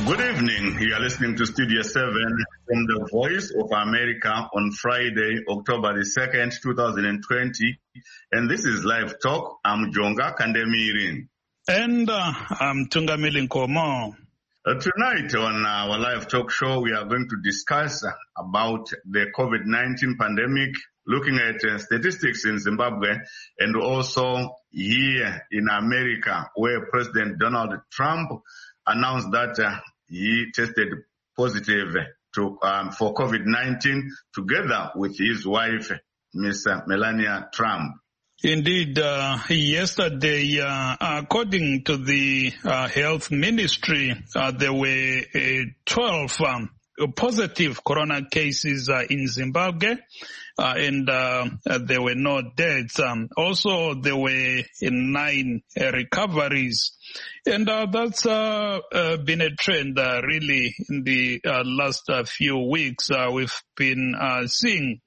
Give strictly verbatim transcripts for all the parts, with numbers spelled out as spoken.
Good evening. You are listening to Studio seven from the Voice of America on Friday, October the second, two thousand twenty. And this is Live Talk. I'm Jonga Kandemirin. And uh, I'm Tungamili Nkomo. Uh, tonight on our Live Talk show, we are going to discuss about the COVID nineteen pandemic, looking at uh, statistics in Zimbabwe and also here in America, where President Donald Trump announced that uh, he tested positive to, um, for COVID nineteen together with his wife, Miss Melania Trump. Indeed, uh, yesterday, uh, according to the uh, health ministry, uh, there were uh, twelve um, positive corona cases uh, in Zimbabwe, uh, and uh, there were no deaths. Um, also, there were nine uh, recoveries. And uh, that's uh, uh, been a trend uh, really in the uh, last uh, few weeks. Uh, we've been uh, seeing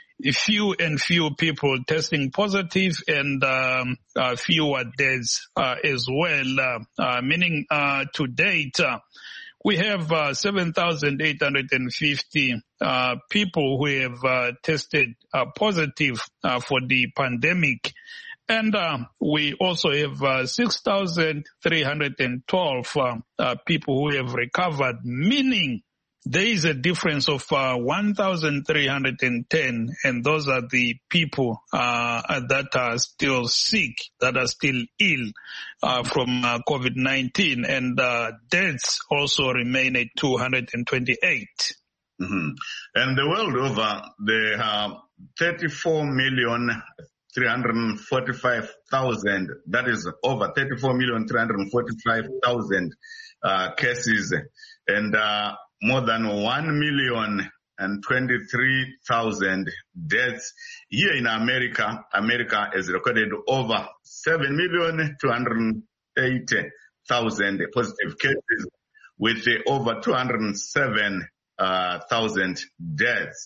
few and few people testing positive and um, uh, fewer deaths uh, as well, uh, uh, meaning uh, to date uh, we have uh, seven thousand eight hundred fifty uh, people who have uh, tested uh, positive uh, for the pandemic. And uh, we also have uh, six thousand three hundred twelve uh, uh, people who have recovered, meaning there is a difference of uh, one thousand three hundred ten, and those are the people uh, that are still sick, that are still ill uh, from uh, COVID nineteen, and uh, deaths also remain at two hundred twenty-eight. Mm-hmm. And the world over, there are thirty-four million three hundred forty-five thousand, that is over thirty-four million three hundred forty-five thousand uh, cases, and uh, more than one million and twenty-three thousand deaths. Here in America, America has recorded over seven million two hundred eighty thousand positive cases with uh, over two hundred seven thousand deaths.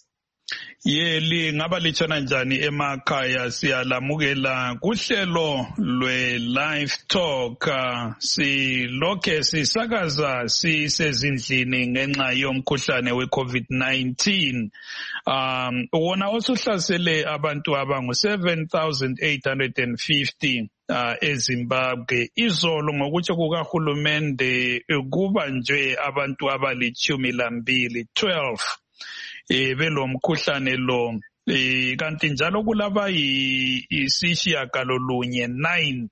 Yeli ngaba lichona njani emakhaya siyalamukela kuhlelo lwe Live Talk silokhe sisakaza sisezindlini ngenxa yomkhuhlane we COVID nineteen. Um wona osuhlasele abantu abangu seven thousand eight hundred fifty uh, eZimbabwe. Izolo ngokutsho kukahulumende kubanjwe abantu abalichumi lambili twelve. Eh belo mkhuhlane lo eh kanti njalo kulaba isishiyagalolunye nine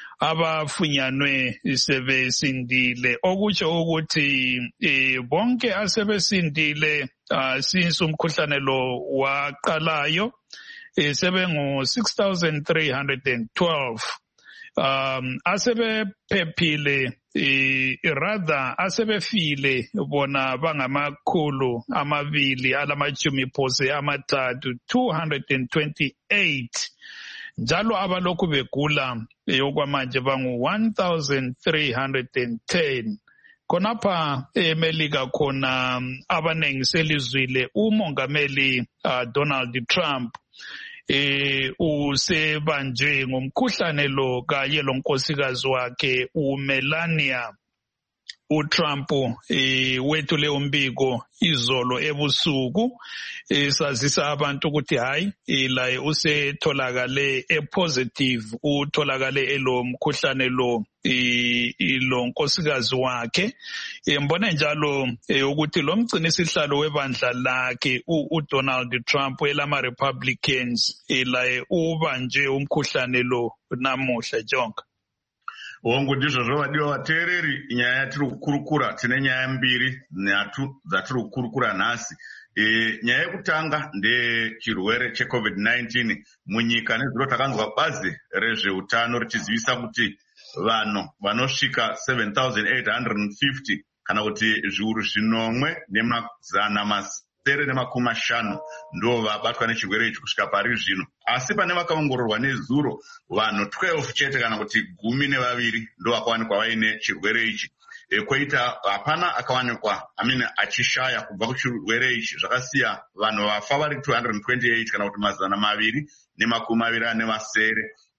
abafunyanwe sebesindile, okutsho ukuthi eh bonke asebesindile uh, since umkhuhlane lo waqalayo eh sebengu six thousand three hundred twelve. Um asebephephile eh rather asebefile bona bangamakhulu amabili alamachumi phose amathathu two hundred twenty-eight, njalo abalokhu begula yokwamanje bangu one thousand three hundred ten. Khonapha eMelika khona abanengi selizwile umongameli uh, Donald Trump eh usebanjwe ngomkhuhlane lo kanye lonkosikazi wakhe uMelania. uTrump eh wethule umbiko izolo ebusuku esazisa abantu ukuthi hayi laye usetholakale epositive, utholakale elo mkhuhlane lo ilo nkosikazi wakhe. Mbona njalo ukuthi lo mgcinisihlalo webandla lakhe uDonald Trump elama Republicans laye ubanje umkhuhlane lo namuhla Jonga. Wongo ndizvo zvovadiwa vateereri, nyaya yatiri kukurukura, tine nyaya mbiri nhatu dzatiri kukurukura nhasi. E, nyaya yekutanga ndechirwere cheCovid nineteen munyika. Nezuro takanzwa bazi rezveutano richizivisa kuti vanhu vanosvika seven thousand eight hundred fifty kana kuti zviuru zvinomwe nemazana masere nemakumi mashanu ndo vabatwa nechirwere ichi kusvika pari zvino. Asi pane vakaongororwa nezuro vanhu twelve chete kana kuti gumi nevaviri ndo vakawanikwa vaine chirwere ichi. E, kwoita hapana akawanikwa amina achishaya kubva kuchirwere ichi, zvakasiya vanhu vafa vari two hundred twenty-eight kana kuti mazana maviri nemakumi maviri ane masere.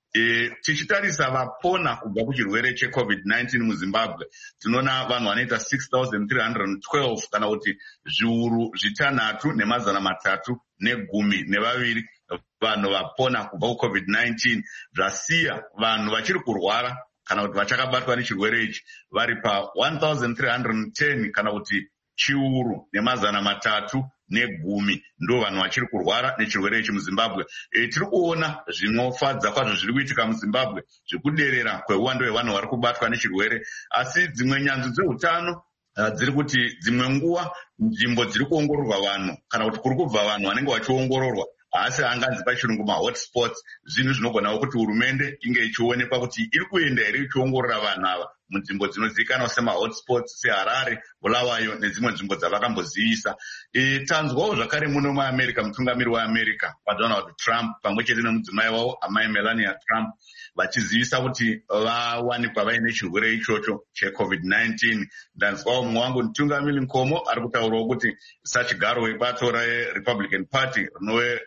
E, tichitarisa vapona kubva kuchirwere checovid nineteen muZimbabwe tinoona vanhu vanoita six thousand three hundred twelve kana kuti zviuru zvitanhatu nemazana matatu negumi nevaviri vanhu vapona kubva kucovid nineteen, zvasiya vanhu vachiri kurwara kana kuti vachakabatwa nechirwere ichi vari pa one thousand three hundred ten kana kuti chiuru nemazana matatu negumi ndo vanhu vachiri kurwara nechirwere ichi muZimbabwe. E, tiri kuona zvinofadza kwazvo zviri kuitika muZimbabwe zvekuderera kweuwando hwevanhu vari kubatwa nechirwere, asi dzimwe nyanzvi dzeutano uh, dziri kuti dzimwe nguva nzvimbo dziri kuongororwa vanhu kana kuti kuri kubva vanhu vanenge vachiongororwa asi anganzi pachirungu mahotspots, zvinhu zvinogonawo kuti hurumende inge ichionekwa kuti iri kuenda here ichiongorora vanhu ava munzvimbo dzinozivikanwa semahotspots seHarare, Bulawayo nedzimwe nzvimbo dzavakambozivisa. E, tanzwawo zvakare muno muAmerica, mutungamiri weAmerica waDonald Trump pamwe chete nemudzimai wavo amai Melania Trump vachizivisa kuti vawanikwa vaine chirwere ichocho checovid nineteen. Ndanzwawo mumwe wangu mutungamiri Nkomo ari kutaurawo kuti sachigaro webato reRepublican Party rinove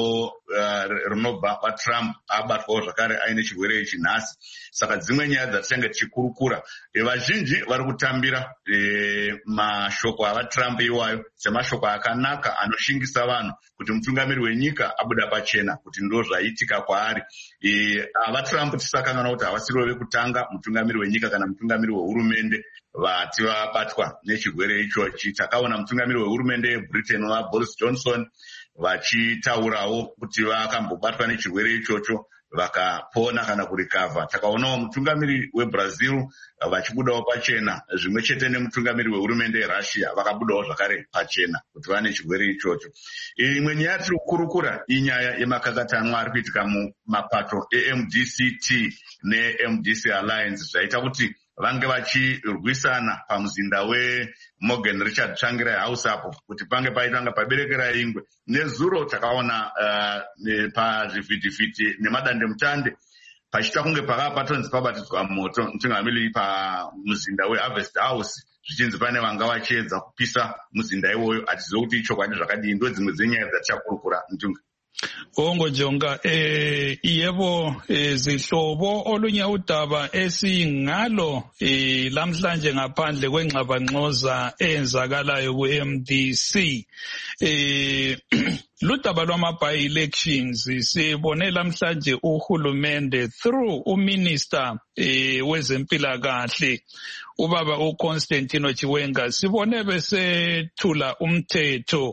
rinobva uh, paTrump abatwawo zvakare aine chirwere ichi nhasi. Saka dzimwe nyaya dzatichange tichikuru E, vazhinji vari kutambira e, mashoko avaTrump iwayo semashoko akanaka anoshingisa vanhu kuti mutungamiri wenyika abuda pachena kuti ndo zvaitika kwaari. E, avaTrump tisakanganwa kuti havasiriwo vekutanga mutungamiri wenyika kana mutungamiri wehurumende vati vabatwa nechirwere ichochi. Takaona mutungamiri wehurumende yeBritain waBoris Johnson vachitaurawo kuti vakambobatwa nechirwere ichocho vakapona kana kurikavha. Takaonawo mutungamiri weBrazil vachibudawo pachena, zvimwe chete nemutungamiri wehurumende yeRussia vakabudawo zvakare pachena kuti vane chirwere ichocho. Imwe nyaya tiri kukurukura inyaya yemakakatanwa ari kuitika mumapato eM D C T neM D C Alliance zvaita kuti vange vachirwisana pamuzinda weMorgan Richard Tsvangirai House apo kuti pange paitanga paberekera ingwe. Nezuro takaona uh, pazvivhitivhiti nemadandemutande pachita kunge pakava patonzi pabatidzwa moto mutungamiri pamuzinda weHarvest House zvichinzi pane vanga vachiedza kupisa muzinda iwoyo. Hatizivi kuti ichokwadi zvakadii. Ndo dzimwe dzenyaya dzatichakurukura mutunga. Ongo Jonga, eh, yebo eh, zihlobo olunye udaba esingalo eh, lamhlanje ngaphandle kwengxabangxoza eyenzakalayo ku-M D C. Eh, ludaba lwama-by-elections sibone lamhlanje uhulumende through uminister eh, wezempilakahle ubaba uConstantino Chiwenga sibone besethula umthetho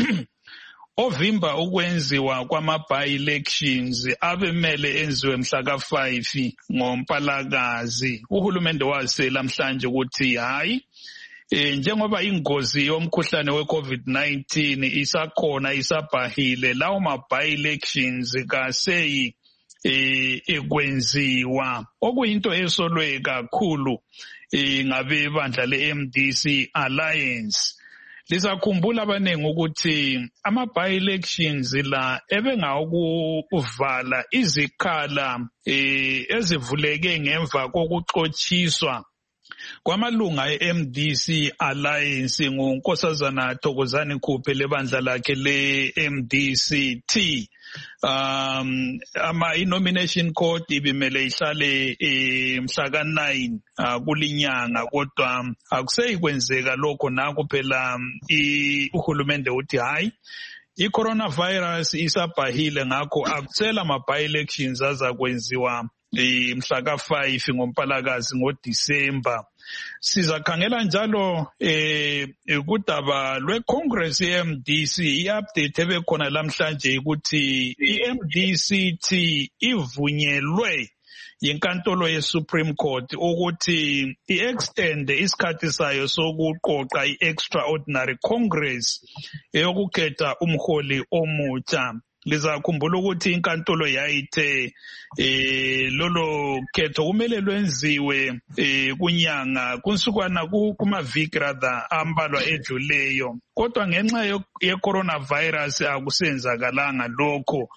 ovimba ukwenziwa kwama-by-elections abemele enziwe mhla ka five ngoMpalakazi. Uhulumende wase lamhlanje ukuthi hayi e, njengoba ingozi yomkhuhlane weCovid nineteen isakhona isabhahile lawo ma-by-elections kaseyi e, ekwenziwa okuyinto esolwe kakhulu e, ngabe bandla le-M D C Alliance. Lisakhumbula abanengi ukuthi ama-by-elections la ebengawokuvala izikhala eh, ezivuleke ngemva kokuxotshiswa kwamalunga e-M D C Alliance ngunkosazana Thokozani Khuphe lebandla lakhe le-M D C T. Um, ama i-nomination code ibimele ihlale eh, mhla ka nine uh, kulinyanga kodwa akuseyi kwenzeka lokho naku phela uhulumende uthi hayi i-coronavirus isabhahile ngakho akusela ama-by-elections azakwenziwa mhla ka five ngoMpalakazi ngoDisemba. Sizakhangela njalo eh kudaba lweCongress ye-M D C i-update ebekhona lamhlanje ukuthi i-M D C T ivunyelwe yinkantolo ye-Supreme Court ukuthi i-extend isikhathi sayo sokuqoqa i-extraordinary Congress eyokukhetha umholi omutsha. Lizakhumbula ukuthi inkantolo yayithe eh lolo khetho kumele lwenziwe eh kunyanga kunsukwana kumaviki rather ambalwa edluleyo kodwa ngenxa ye-coronavirus akusenzakalanga lokho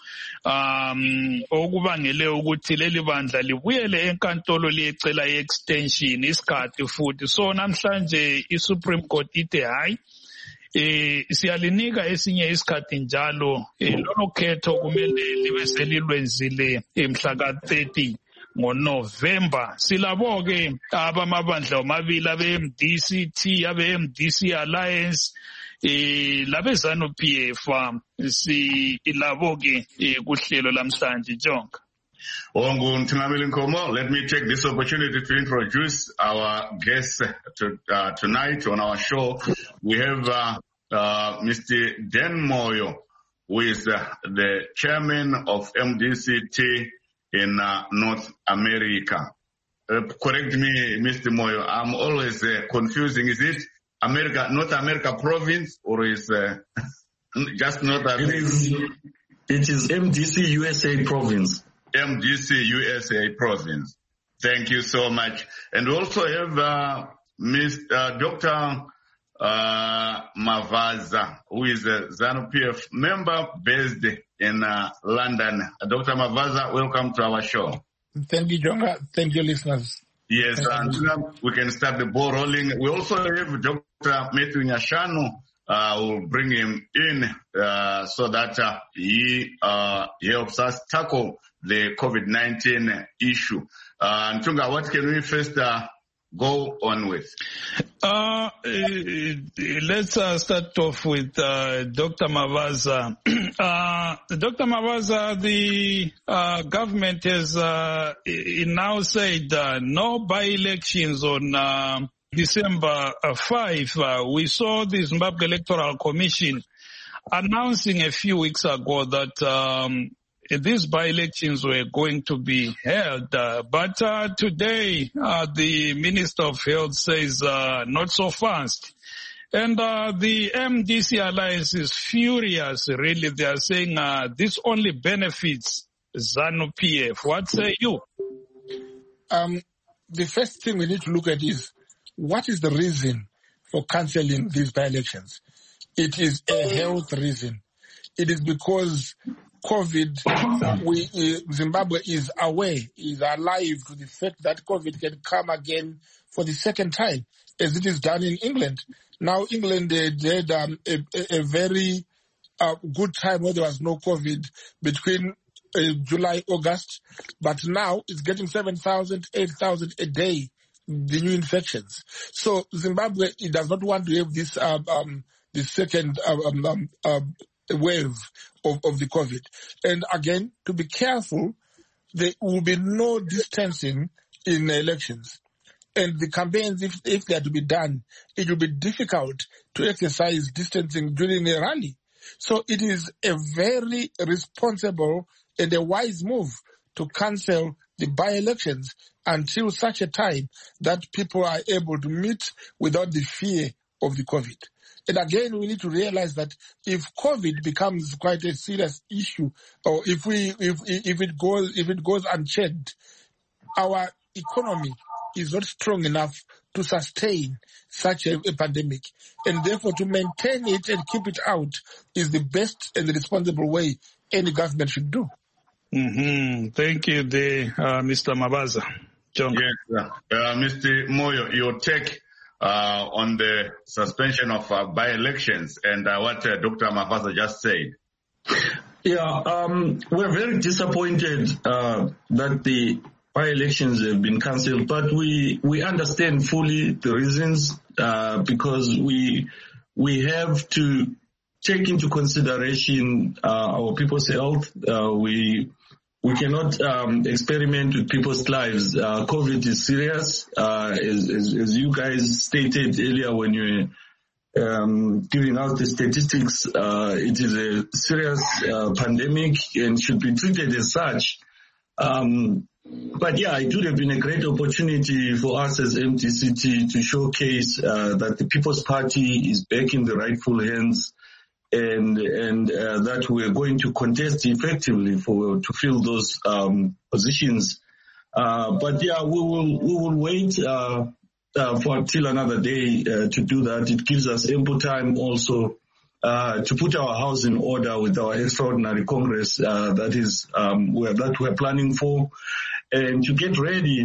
um okubangele ukuthi leli bandla libuyele enkantolo liyecela i-extension isikhathi futhi. So namhlanje i-Supreme Court ithe hayi eh siyalinika esinye isikhathi njalo lolo khetho kumele libe selilwenzile emhla ka thirty ngoNovember. Silabo ke abamabandla omabili abe-M D C T abe-M D C Alliance eh labezanu P F silabo ke kuhlelo lamhlanje Jonga. Let me take this opportunity to introduce our guests to, uh, tonight on our show. We have uh, uh, Mister Dan Moyo, who is uh, the chairman of M D C T in uh, North America. Uh, correct me, Mister Moyo, I'm always uh, confusing. Is it America, North America province, or is uh, just North America? It is, it is M D C U S A province. M D C U S A province. Thank you so much. And we also have uh, Miss uh, Doctor uh, Mavaza, who is a ZANU P F member based in uh, London. Uh, Doctor Mavaza, welcome to our show. Thank you, Jonga. Thank you, listeners. Yes, and uh, we can start the ball rolling. We also have Doctor Matthew Nyashanu. Uh, we'll bring him in uh, so that uh, he uh, helps us tackle the COVID nineteen issue. Uh, Ntunga, what can we first uh, go on with? Uh, let's uh, start off with uh, Doctor Mavaza. uh, Doctor Mavaza, the uh, government has uh, now said uh, no by-elections on uh, December fifth. Uh, we saw the Zimbabwe Electoral Commission announcing a few weeks ago that um, these by-elections were going to be held. Uh, but uh, today, uh, the Minister of Health says uh, not so fast. And uh, the M D C Alliance is furious, really. They are saying uh, this only benefits ZANU P F. What say you? Um, the first thing we need to look at is what is the reason for cancelling these by-elections? It is a health reason. It is because COVID, we, uh, Zimbabwe is aware, is alive to the fact that COVID can come again for the second time, as it is done in England. Now, England uh, did um, a, a very uh, good time where there was no COVID between uh, July, August, but now it's getting seven thousand, eight thousand a day, the new infections. So Zimbabwe, it does not want to have this uh, um, the second um, um, uh, wave of, of the COVID. And again, to be careful, there will be no distancing in elections. And the campaigns, if, if they are to be done, it will be difficult to exercise distancing during a rally. So it is a very responsible and a wise move to cancel the by-elections until such a time that people are able to meet without the fear of the COVID. And again, we need to realize that if COVID becomes quite a serious issue, or if we if if it goes if it goes unchecked, our economy is not strong enough to sustain such a, a pandemic. And therefore, to maintain it and keep it out is the best and the responsible way any government should do. Mm-hmm. Thank you, the, uh, Mister Mavaza. John. Yes, uh, Mister Moyo, your take uh, on the suspension of uh, by-elections and uh, what uh, Doctor Mavaza just said. Yeah, um, we're very disappointed uh, that the by-elections have been cancelled, but we we understand fully the reasons uh, because we we have to take into consideration uh, our people's health. Uh, we we cannot um, experiment with people's lives. Uh, COVID is serious, uh, as, as, as you guys stated earlier when you were um, giving out the statistics. Uh, it is a serious uh, pandemic and should be treated as such. Um, But yeah, it would have been a great opportunity for us as M D C T to showcase uh, that the People's Party is back in the rightful hands, and and uh, that we're going to contest effectively for to fill those um, positions. Uh, but yeah, we will we will wait uh, uh, for until another day uh, to do that. It gives us ample time also uh, to put our house in order with our extraordinary Congress uh, that is um, we're, that we're planning for. And to get ready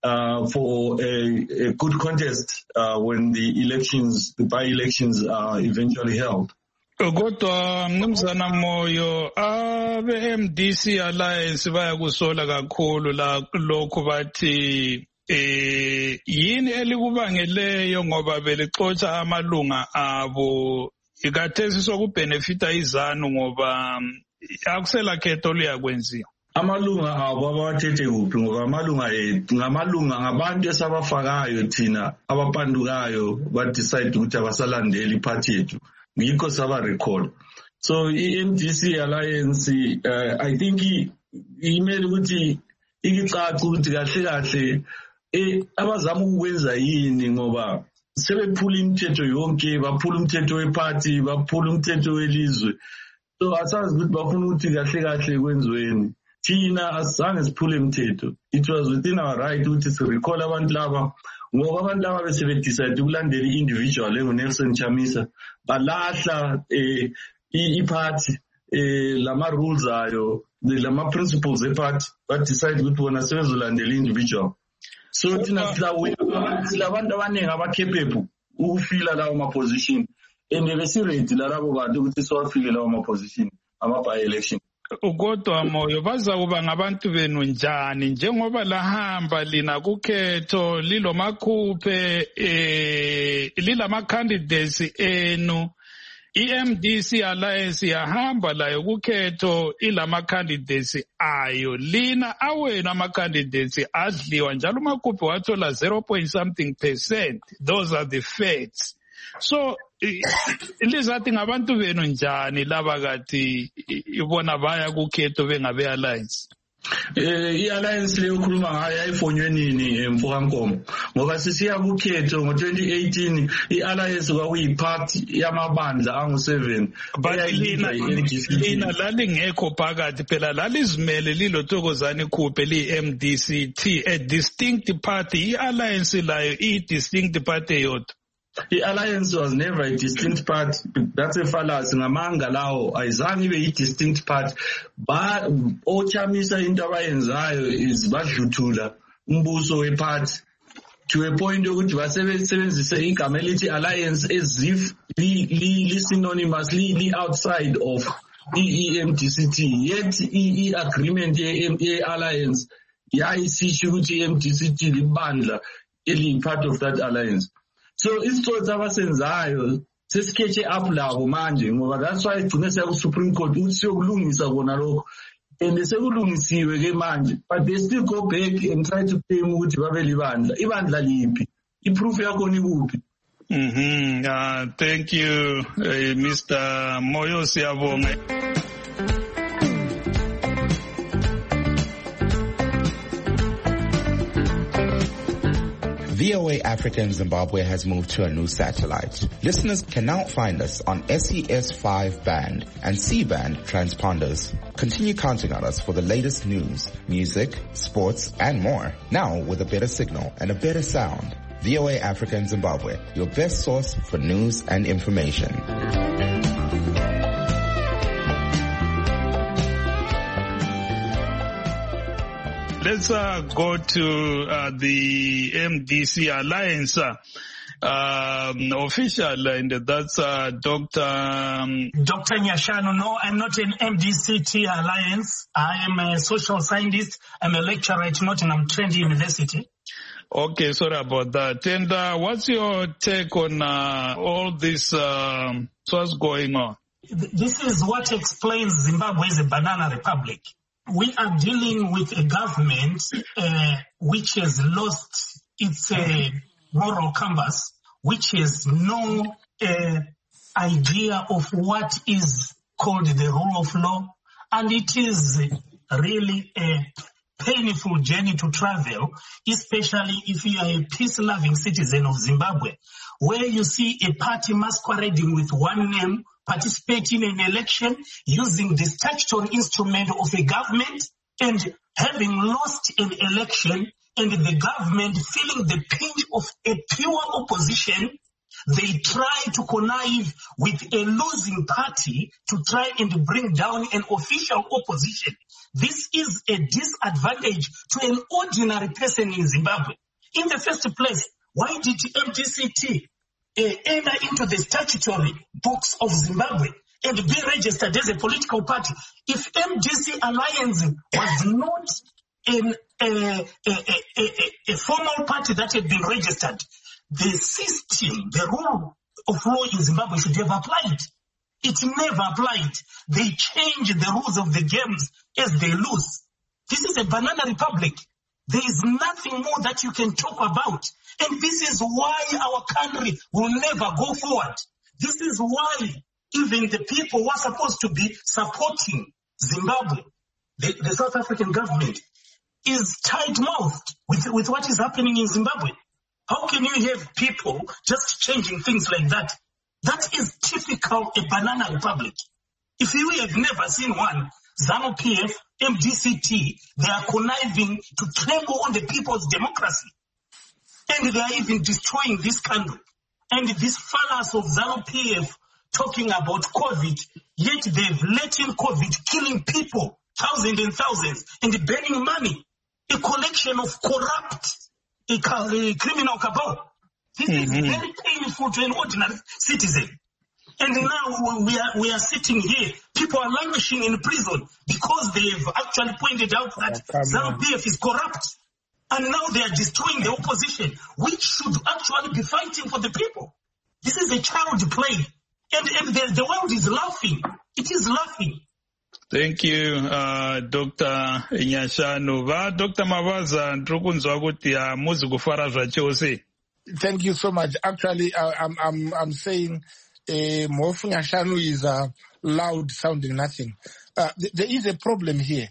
uh, for a, a good contest uh, when the elections, the by-elections are eventually held. Kodwa mnumzana Moyo, abe-M D C Alliance bayakusola kakhulu la lokhu bathi eh yini elikubangeleyo ngoba belixotsha amalunga abo ikathesi sokubhenefita izanu ngoba akusela khetho luyakwenziwa. Amalunga abo abawathethe kuphi ngoba amalunga ethu ngamalunga ngabantu esabafakayo thina abapandukayo ba decide ukuthi abasalandeli party yethu ngikho saba recall. So i-M D C Alliance uh, I think imele ukuthi ikicaca ukuthi kahle kahle eh abazama ukwenza yini ngoba sebephula imithetho yonke, baphula umthetho weparty, baphula umthetho welizwe. So asazi ukuthi bafuna ukuthi kahle kahle kwenziweni. Thina asizange siphule imithetho. It was within our right ukuthi si recall abantu laba ngoba abantu laba bese decide ukulandela i-individual engu-Nelson Chamisa balahla eh i-party eh lama rules ayo lama principles e-party ba decide ukuthi bona sebezolandela i-individual. So thina silabantu abaningi abakhephephu ukufila lawo ma-position and besiredi lalabo bantu ukuthi siwafile lawo ma-position ama-by-election. Kodwa Moyo baza kuba ngabantu benu njani njengoba lahamba lina kukhetho lilo makhuphe eh lilama candidates enu i-M D C Alliance yahamba layo kukhetho ilama candidates ayo lina awena ama candidates adliwa njalo makhuphe wathola zero point something percent. Those are the facts. So lizathi ngabantu benu njani laba kathi ibona baya kukhetho bengabe alliance. Eh i-alliance leyo khuluma ngayo ayifonywe nini emfokankomo ngoba sisiya kukhetho ngo twenty eighteen i-alliance kwakuyiparty yamabandla angu seven bayilina lina lalingekho phakathi phela lalizimele lilothokozani khuphe li-M D C T a distinct party. I-alliance layo i-distinct party yodwa. The alliance was never a distinct part. That's a fallacy. Ngamanga lawo ayizange ibe i-distinct part. Ba ochamisa into abayenzayo is badluthula umbuso weparty to a point ukuthi basebenzise igama elithi alliance as if li synonymous li outside of the M D C T. Yet i agreement ye alliance yayisisho ukuthi M D C T libandla eli part of that alliance. So isitsotsi abasenzayo sesikhethe up labo manje ngoba that's why igcine siya ku Supreme Court ukuthi siyokulungisa bona lokho and sekulungisiwe ke manje but they still go back and try to claim ukuthi babe libandla. Ibandla liphi? Iproof yakho ni kuphi? Mhm. Uh, thank you uh, Mister Moyo siyabonga. V O A Africa in Zimbabwe has moved to a new satellite. Listeners can now find us on S E S five band and C band transponders. Continue counting on us for the latest news, music, sports, and more. Now with a better signal and a better sound. V O A Africa in Zimbabwe, your best source for news and information. Let's uh, go to uh, the M D C Alliance uh, um, official, and that's uh, Doctor Um, Doctor Nyashano. No, I'm not an M D C T Alliance. I am a social scientist. I'm a lecturer at Nottingham Trent University. Okay, sorry about that. And uh, what's your take on uh, all this? Uh, what's going on? This is what explains Zimbabwe is a banana republic. We are dealing with a government uh, which has lost its uh, moral compass, which has no uh, idea of what is called the rule of law. And it is really a painful journey to travel, especially if you are a peace-loving citizen of Zimbabwe, where you see a party masquerading with one name, participating in an election using the statutory instrument of a government and having lost an election and the government feeling the pinch of a pure opposition They try to connive with a losing party to try and bring down an official opposition. This is a disadvantage to an ordinary person in Zimbabwe. In the first place, why did M D C T uh, enter into the statutory books of Zimbabwe and be registered as a political party? If M D C Alliance was not in a, a, a, a, a formal party that had been registered, the system, the rule of law in Zimbabwe should have applied. It never applied. They change the rules of the games as they lose. This is a banana republic. There is nothing more that you can talk about. And this is why our country will never go forward. This is why even the people who are supposed to be supporting Zimbabwe, the, the South African government, is tight-mouthed with, with what is happening in Zimbabwe. How can you have people just changing things like that? That is typical a banana republic. If you have never seen one, ZANU P F, M D C T, they are conniving to trample on the people's democracy. And they are even destroying this country. And this fallacy of ZANU P F talking about COVID, yet they've let in COVID killing people, thousands and thousands, and burning money. A collection of corrupt a, a criminal cabal. This mm-hmm. is very painful to an ordinary citizen. And now we are we are sitting here. People are languishing in prison because they've actually pointed out that oh, ZANU P F is corrupt. And now they are destroying the opposition, which should actually be fighting for the people. This is a child play. And, and the, the world is laughing. It is laughing. Thank you, uh, Doctor Nyashanu. Va, Doctor Mavaza, ndrukunzwa kuti amuzi kufara zvachose. Thank you so much. Actually, uh, I'm I'm I'm saying uh, Mofu Nyashanu is uh, loud sounding nothing. Uh, th- there is a problem here.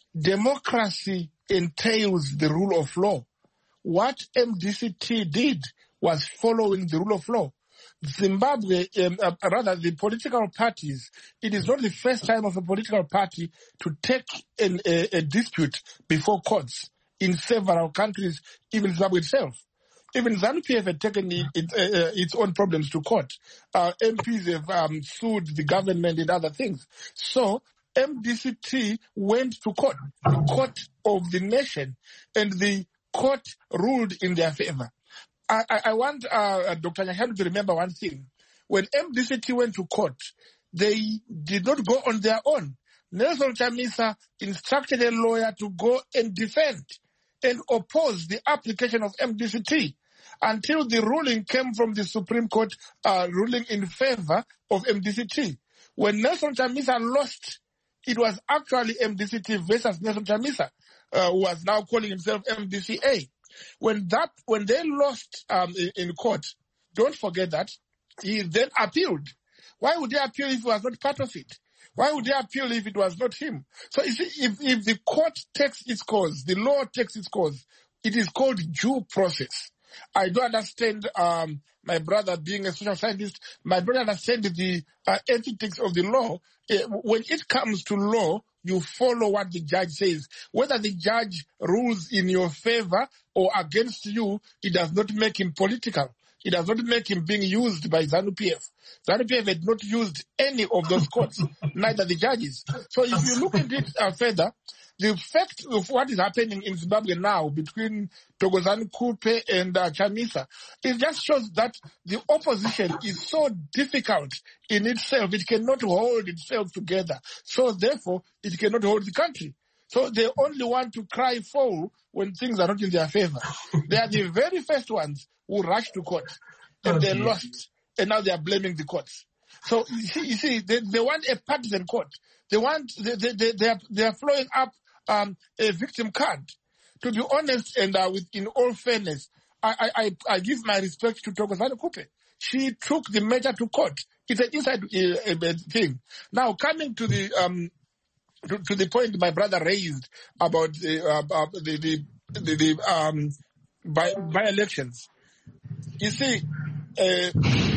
Democracy entails the rule of law. What M D C T did was following the rule of law. Zimbabwe, um, uh, rather the political parties, it is not the first time of a political party to take an, a, a dispute before courts in several countries, even Zimbabwe itself. Even ZANU P F had taken it, it, uh, its own problems to court. Uh, M Ps have um, sued the government and other things. So M D C T went to court, the court of the nation, and the court ruled in their favor. I, I, I want uh, Doctor Nyashanu to remember one thing. When M D C T went to court, they did not go on their own. Nelson Chamisa instructed a lawyer to go and defend and oppose the application of M D C T until the ruling came from the Supreme Court uh, ruling in favor of M D C T. When Nelson Chamisa lost, it was actually M D C T versus Nelson Chamisa, uh, who was now calling himself M D C A. When that, when they lost um, in, in court, don't forget that he then appealed. Why would they appeal if he was not part of it? Why would they appeal if it was not him? So you see, if, if the court takes its course, the law takes its course, it is called due process. I do understand, um, my brother being a social scientist, my brother understands the uh, ethics of the law. Uh, when it comes to law, you follow what the judge says. Whether the judge rules in your favor or against you, it does not make him political. It does not make him being used by ZANU P F. ZANU P F had not used any of those courts, neither the judges. So if you look at it uh, further, the effect of what is happening in Zimbabwe now between Thokozani Kupe and uh, Chamisa, it just shows that the opposition is so difficult in itself. It cannot hold itself together. So therefore, it cannot hold the country. So they only want to cry foul when things are not in their favor. They are the very first ones who rush to court, and they lost, and now they are blaming the courts. So you see, you see they, they want a partisan court. They want they they they, they are they are flowing up um, a victim card. To be honest, and uh, with in all fairness, I I I give my respect to Thokozani Kupe. She took the matter to court. It's an inside uh, uh, thing. Now coming to the um to, to the point my brother raised about the uh, uh, the the the, the um by by elections. You see, uh,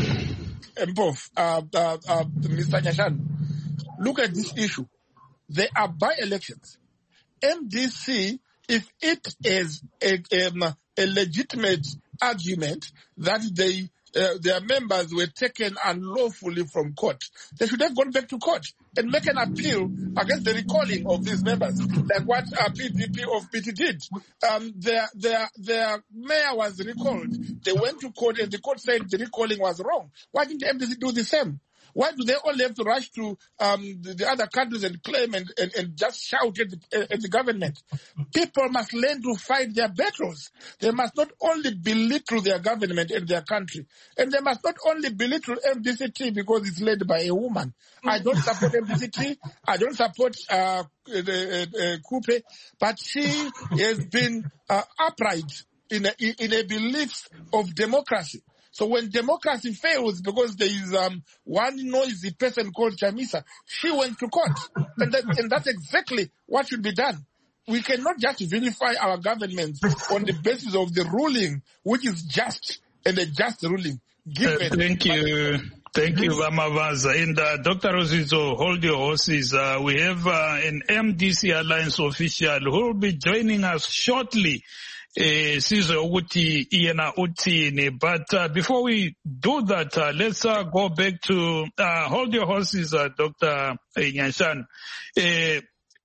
Mpof, uh, uh, uh, Mister Nyashanu, look at this issue. There are by-elections. M D C, if it is a, um, a legitimate argument that they uh, their members were taken unlawfully from court, they should have gone back to court and make an appeal against the recalling of these members, like what uh, P D P of P T did. Um, their, their, their mayor was recalled. They went to court and the court said the recalling was wrong. Why didn't the M D C do the same? Why do they all have to rush to um, the, the other countries and claim and, and, and just shout at the, at the government? People must learn to fight their battles. They must not only belittle their government and their country, and they must not only belittle M D C T because it's led by a woman. I don't support M D C T. I don't support uh, uh, uh, Coupe, but she has been uh, upright in a, in a belief of democracy. So when democracy fails because there is um, one noisy person called Chamisa, she went to court. And, that, and that's exactly what should be done. We cannot just vilify our government on the basis of the ruling, which is just and a just ruling. Given uh, thank you. Thank you, Vamavaza. And uh, Doctor Rosizo, hold your horses. Uh, we have uh, an M D C Alliance official who will be joining us shortly. Eh, ukuthi yena uthini. But uh, before we do that, uh, let's uh, go back to uh, hold your horses, uh, Doctor Nyanshan. Eh,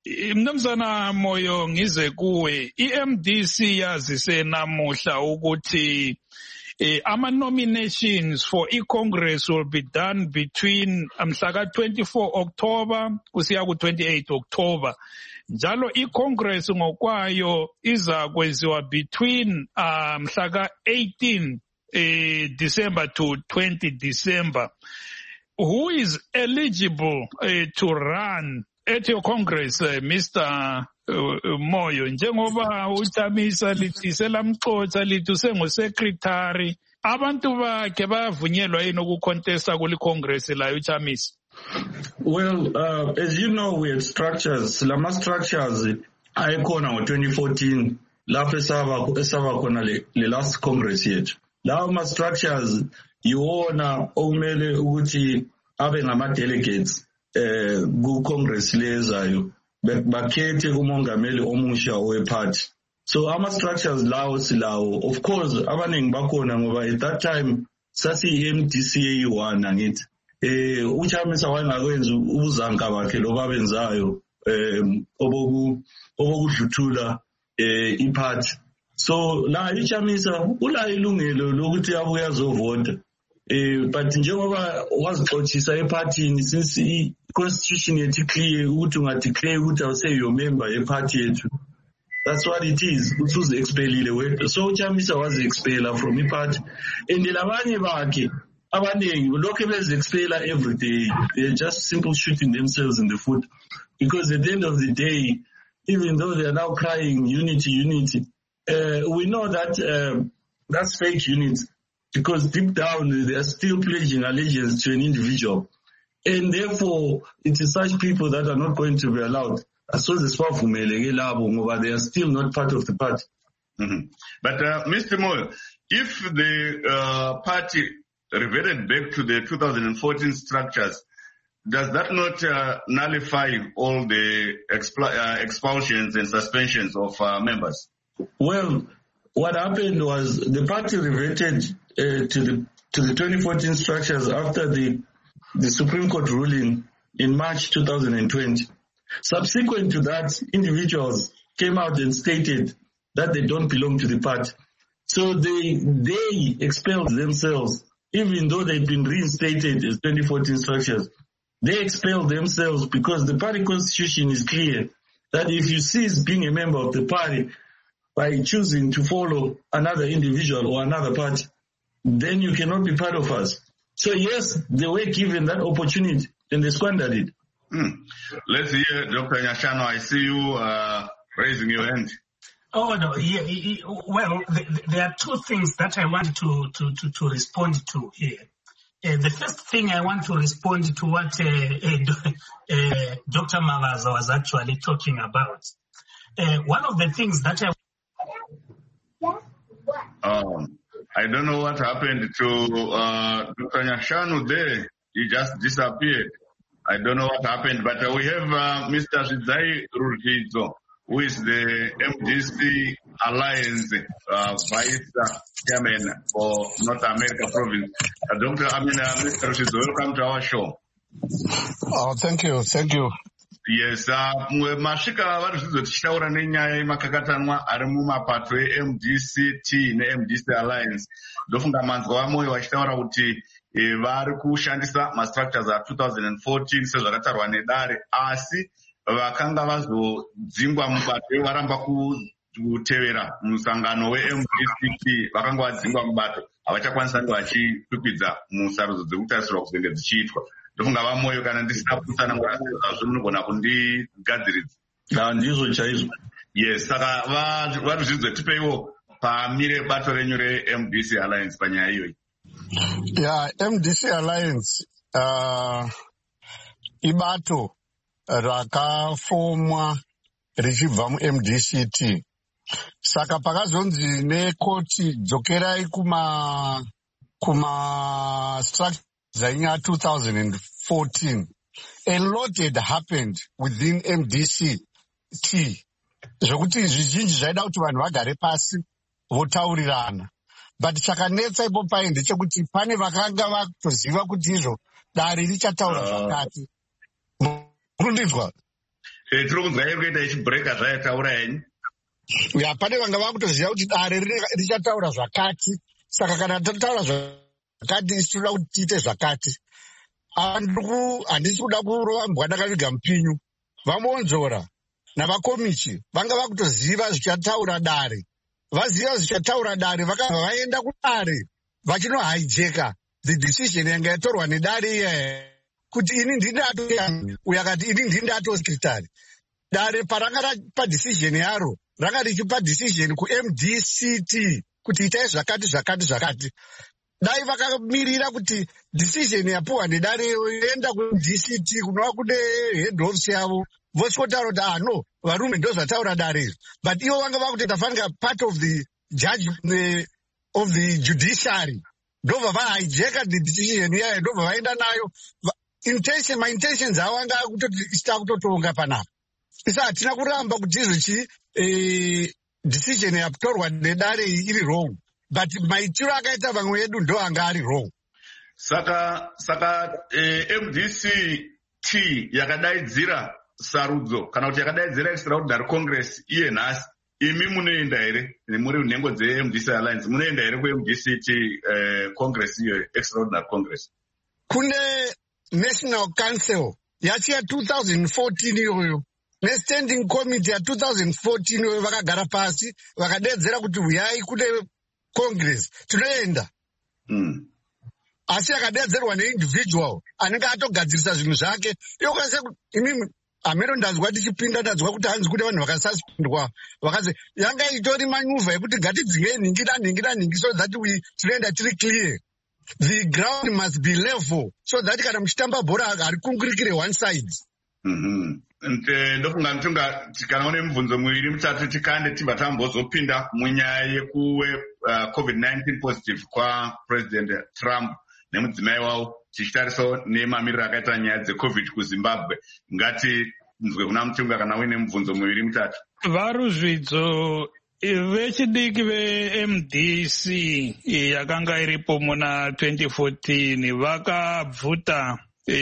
Mnumzana Moyo ngize kuwe, I-M D C yazise namuhla ukuthi eh, ama nominations for i-Congress will be done between mhla twenty-four October kusiya ku twenty-eight October. Njalo i-Congress ngokwayo iza kwenziwa between uh, mhla eighteen uh, December to twentieth December. Who is eligible uh, to run at your Congress, uh, Mister Uh, Moyo? Njengoba uThamisa lithi selamxoxa lithi sengo-secretary, abantu bakhe bayavunyelwa yini ukucontesta kuli Congress la uThamisa? Well, uh, as you know, we had structures. Lama structures ayikona ngo twenty fourteen lapho esaba esaba khona le, le last Congress yethu. Lawo ma structures yiwona okumele ukuthi abe ngama delegates eh ku Congress lezayo bakhethe umongameli omusha weparty. So ama structures lawo silawo. Of course abaningi bakhona ngoba at that time sasi M D C A one ngithi eh uChamisa wangakwenza ubuzanka bakhe lobabenzayo eh oboku obokudluthula eh iparty. So la uChamisa ula ilungelo lokuthi abuye azovota. Eh but njengoba wazixoxisa epartyini since I constitution yethu clear ukuthi ungadeclare ukuthi awuse your member eparty yethu. That's what it is. Usuze expellile wedwa. So uChamisa was expelled from iparty. And labanye bakhe abaningi lokho bezexpela every day. They're just simple shooting themselves in the foot. Because at the end of the day, even though they are now crying unity, unity, uh, we know that uh, that's fake unity. Because deep down, they are still pledging allegiance to an individual. And therefore, it is such people that are not going to be allowed. So they are still not part of the party. Mm-hmm. But uh, Mister Moyo, if the uh, party reverted back to the two thousand fourteen structures, does that not uh, nullify all the expl- uh, expulsions and suspensions of uh, members? Well, what happened was the party reverted uh, to the to the twenty fourteen structures after the the Supreme Court ruling in March two thousand twenty. Subsequent to that, individuals came out and stated that they don't belong to the party. So they they expelled themselves, even though they've been reinstated as twenty fourteen structures. They expelled themselves because the party constitution is clear that if you cease being a member of the party by choosing to follow another individual or another party, then you cannot be part of us. So yes, they were given that opportunity and they squandered it. Hmm. Let's hear Doctor Nyashano. I see you uh, raising your hand. Oh, no. Yeah, yeah, well, th- th- there are two things that I want to, to, to, to respond to here. Uh, the first thing I want to respond to what uh, uh, uh, Doctor Mavaza was actually talking about. Uh, one of the things that I... Um, I don't know what happened to uh, Doctor Nyashano there. He just disappeared. I don't know what happened, but uh, we have uh, Mister Zidai Ruhizo who is the M D C Alliance uh, Vice Chairman for North America Province. Uh, Doctor Amina, Mister Rushidzo, welcome to our show. Oh, thank you, thank you. Yes, uh, masvika varusvidzo tichitaura nenyaya yemakakatanwa ari mumapato e-M D C T ne-M D C Alliance. Ndofunga manzwa vamoyo vachitaura kuti e, vari kushandisa mastructures a two thousand fourteen sezvakatarwa nedare, asi vakanga vazodzingwa mubato varamba kutevera musangano we-M D C T vakanga vadzingwa mubato havachakwanisa ndi vachikwikvidza musarudzo dzekutarisirwa kuzenge dzichiitwa. Ndofunga vamoyo kana ndisina kutsana ngazvo munogona kundigadziridza. Ndizvo chaizvo. Yes, saka varuzvidzo tipeiwo pamire bato renyu re-M D C Alliance panyaya iyoyi. Yeah, M D C Alliance uh, ibato rakafomwa richibva mu-M D C T. Saka pakazonzi nekoti dzokerai kuma kuma structure zainya two thousand fourteen. A lot had happened within M D C T. Zvokuti zvizhinji zvaida kuti vanhu vagare pasi votaurirana. But chakanetsa ipo pai ndechekuti pane vakanga vakutoziva kuti izvo dare richataura zvakati. Murundinzwa? Eh, tiri kunzwa iri kuita ichibreka zvayataura henyu. Ya, pane vanga vakutoziva kuti dare richataura zvakati. Saka kana tataura zvakati isi toda kuti tiite zvakati. Handisi kuda kurova mbwanda kaviga mupinyu. Vamonzora navakomichi vanga vakutoziva zvichataura dare. Vaziva zvichataura dare vakabva vaenda kudare vachinohaijeka the decision yanga yatorwa nedare iye kuti ini ndindato uyo akati ini ndindato sekretari. Dare paranga padecision yaro ranga richipa decision ku-M D C T kuti itai zvakati zvakati zvakati. Dai vakamirira kuti decision yapuwa nedare yoenda ku-M D C T kunova kune head office yavo vosikotaura kuti ah no varume ndo zvataura dare. But ivo vanga vakuti tafanira part of the judge the, of the judiciary ndobva vahijaika the decision iyayo ndobva vaenda nayo. Intention my intentions avo anga kutoti isita kutotonga panapa. Isa hatina kuramba kuti izvochi eh, decision yatorwa nedare iri wrong. But maitiro akaita vamwe vedu ndo anga ari wrong. Saka saka eh, M D C T yakadaidzira sarudzo kana kuti yakadaidzira extraordinary congress iye nhasi, imi munoenda here muri nhengo dze-M D C Alliance munoenda here ku-M D C T eh, congress iyo extraordinary congress? Kune National Council yachiya two thousand fourteen iyoyo ne-standing committee ya two thousand fourteen iyoyo vakagara pasi vakadedzera kuti uyai kune congress tinoenda. Mm. Asi akadedzerwa ne-individual anenge atogadzirisa zvinhu zvake. Iyo kase imimi amero ndanzwa tichipinda ndanzwa kuti hanzi kuti vanhu vakasuspendwa vakazi yanga itori manyuvha yekuti ngatidzingei ningira ningira ningi so that we tinoenda tiri clear. The ground must be level so that kana muchitamba bhora harikungurikire one side. Mhm. Ndofunga ntunga kana une mibvunzo miviri mitatu tikande tibva tambozopinda munyaya yekuwe uh, COVID nineteen positive kwa President Trump nemudzimai wavo tichitarisawo nemamiriro akaita nyaya dzecovid kuZimbabwe. Ngati nzwe kuna mutunga kana uine mibvunzo miviri mitatu. Varuzvidzo vechidiki ve-M D C yakanga iripo muna twenty fourteen vakabvuta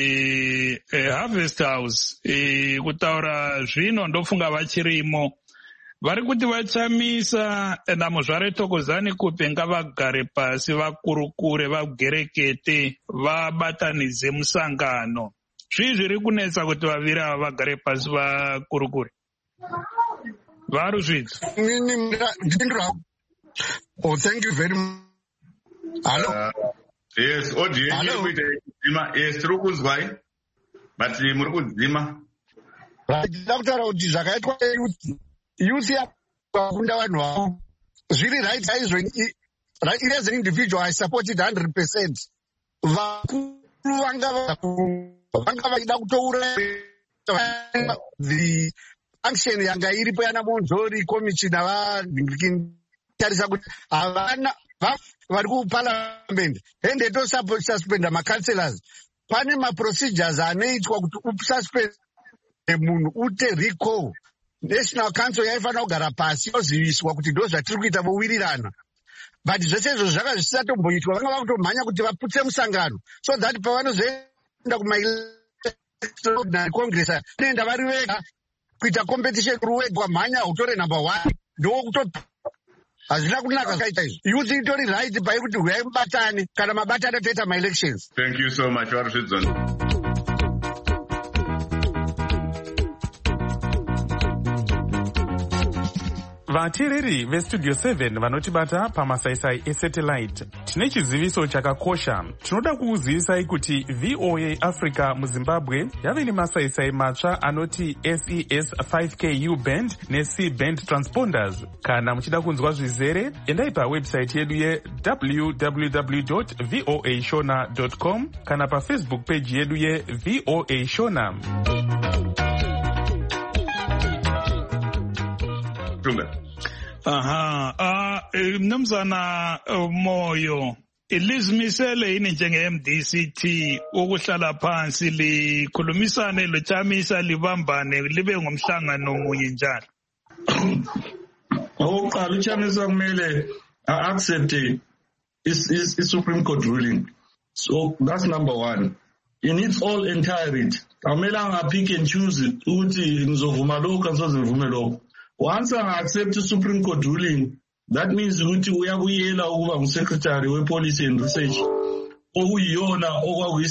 E, e, Harvest House e, kutaura zvino ndofunga vachirimo vari kuti vachamisa namuzvare Thokozani Kupe ngavagare pasi vakurukure vagerekete vabatanize musangano. Zvii zviri kunetsa kuti vaviri ava vagare pasi vakurukure? Varuzvidzo. Oh, thank you very much. Hello. Uh, yes, odi kuita kudzima. Yes, tiri kunzwai. But muri kudzima. Ndida kutaura kuti zvakaitwa youth youth yakunda vanhu vavo zviri right chaizvo. It as an individual I support it one hundred percent. Vakuru vanga vanga vaida kutoura the function yanga iripo yana Monzori commissioner vatarisa kuti havana vari kuparliament ende to suspenda macancelors. Pane maprocedures anoitwa kuti ususpend munhu ute recall National Council yaifanira kugara pasi yoziviswa kuti ndo zvatiri kuita vowirirana. But zvese izvo zvanga zvisatomboitwa, vanga vakutomhanya kuti vaputse musangano, so that pavanozoenda kumaelectoral congress vanoenda vari vega kuita competition ruwegwa mhanya utore number one ndokuto hazvina kunaka zvaita izvi. Youth itori right pai kuti huyai mubatane kana mabatane toita ma-elections. Thank you so much, Varusvidzon. Vateereri vestudio seven vanotibata pamasaisai esatellite, tine chiziviso chakakosha. Tinoda kukuzivisai kuti V O A Africa muZimbabwe yave nemasaisai matsva anoti S E S five K U band ne-C band transponders. Kana muchida kunzwa zvizere, endai pawebsite yedu ye w w w dot voa shona dot com kana pafacebook page yedu ye V O A Shona. Aha, ah, mnumzana Moyo, ilizimisele yini njenge-M D C T ukuhlala phansi likhulumisane loChamisa libambane libe ngomhlangano munye njalo? Oqala uChamisa kumele accept is Supreme Court ruling. So that's number one. In its all entirety. Amelanga pick and choose it. Uthi ngizovuma lokho angizovume lokho. Once I accept the Supreme Court ruling, that means ukuthi uyabuyela ukuba ngusecretary wepolicy and research. Okuyiyona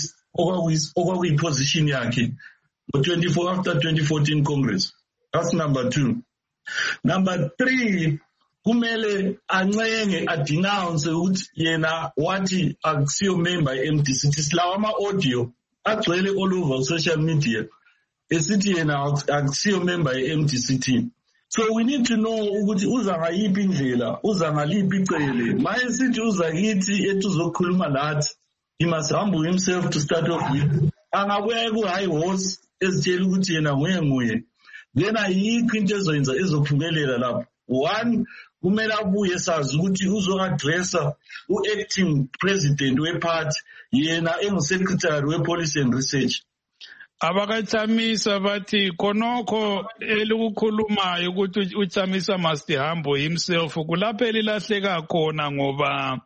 okwakuyiposition yakhe ngo-twenty-four after twenty fourteen Congress. That's number two. Number three, kumele ancenge adenounce ukuthi yena wathi akusiyo member ye-M D C T. Silawa ama-audio agcwele all over social media esithi yena akusiyo member ye-M D C T. So we need to know ukuthi uza ngayiphi indlela, uza ngaliphi icele. Maye sithi uza kithi etuzokhuluma lathi, he must humble himself to start off with. Angabuya ku-high horse ezitshela ukuthi yena nguye nguye. Then ayikho into ezoyenza ezophumelela lapho. One, kumele abuye sazi ukuthi uzo-addressa u-acting president we-party, yena engu-secretary we-policy and research. AbakaChamisa bathi konokho elikukhulumayo ukuthi uChamisa must humble himself kulapho elilahleka khona ngoba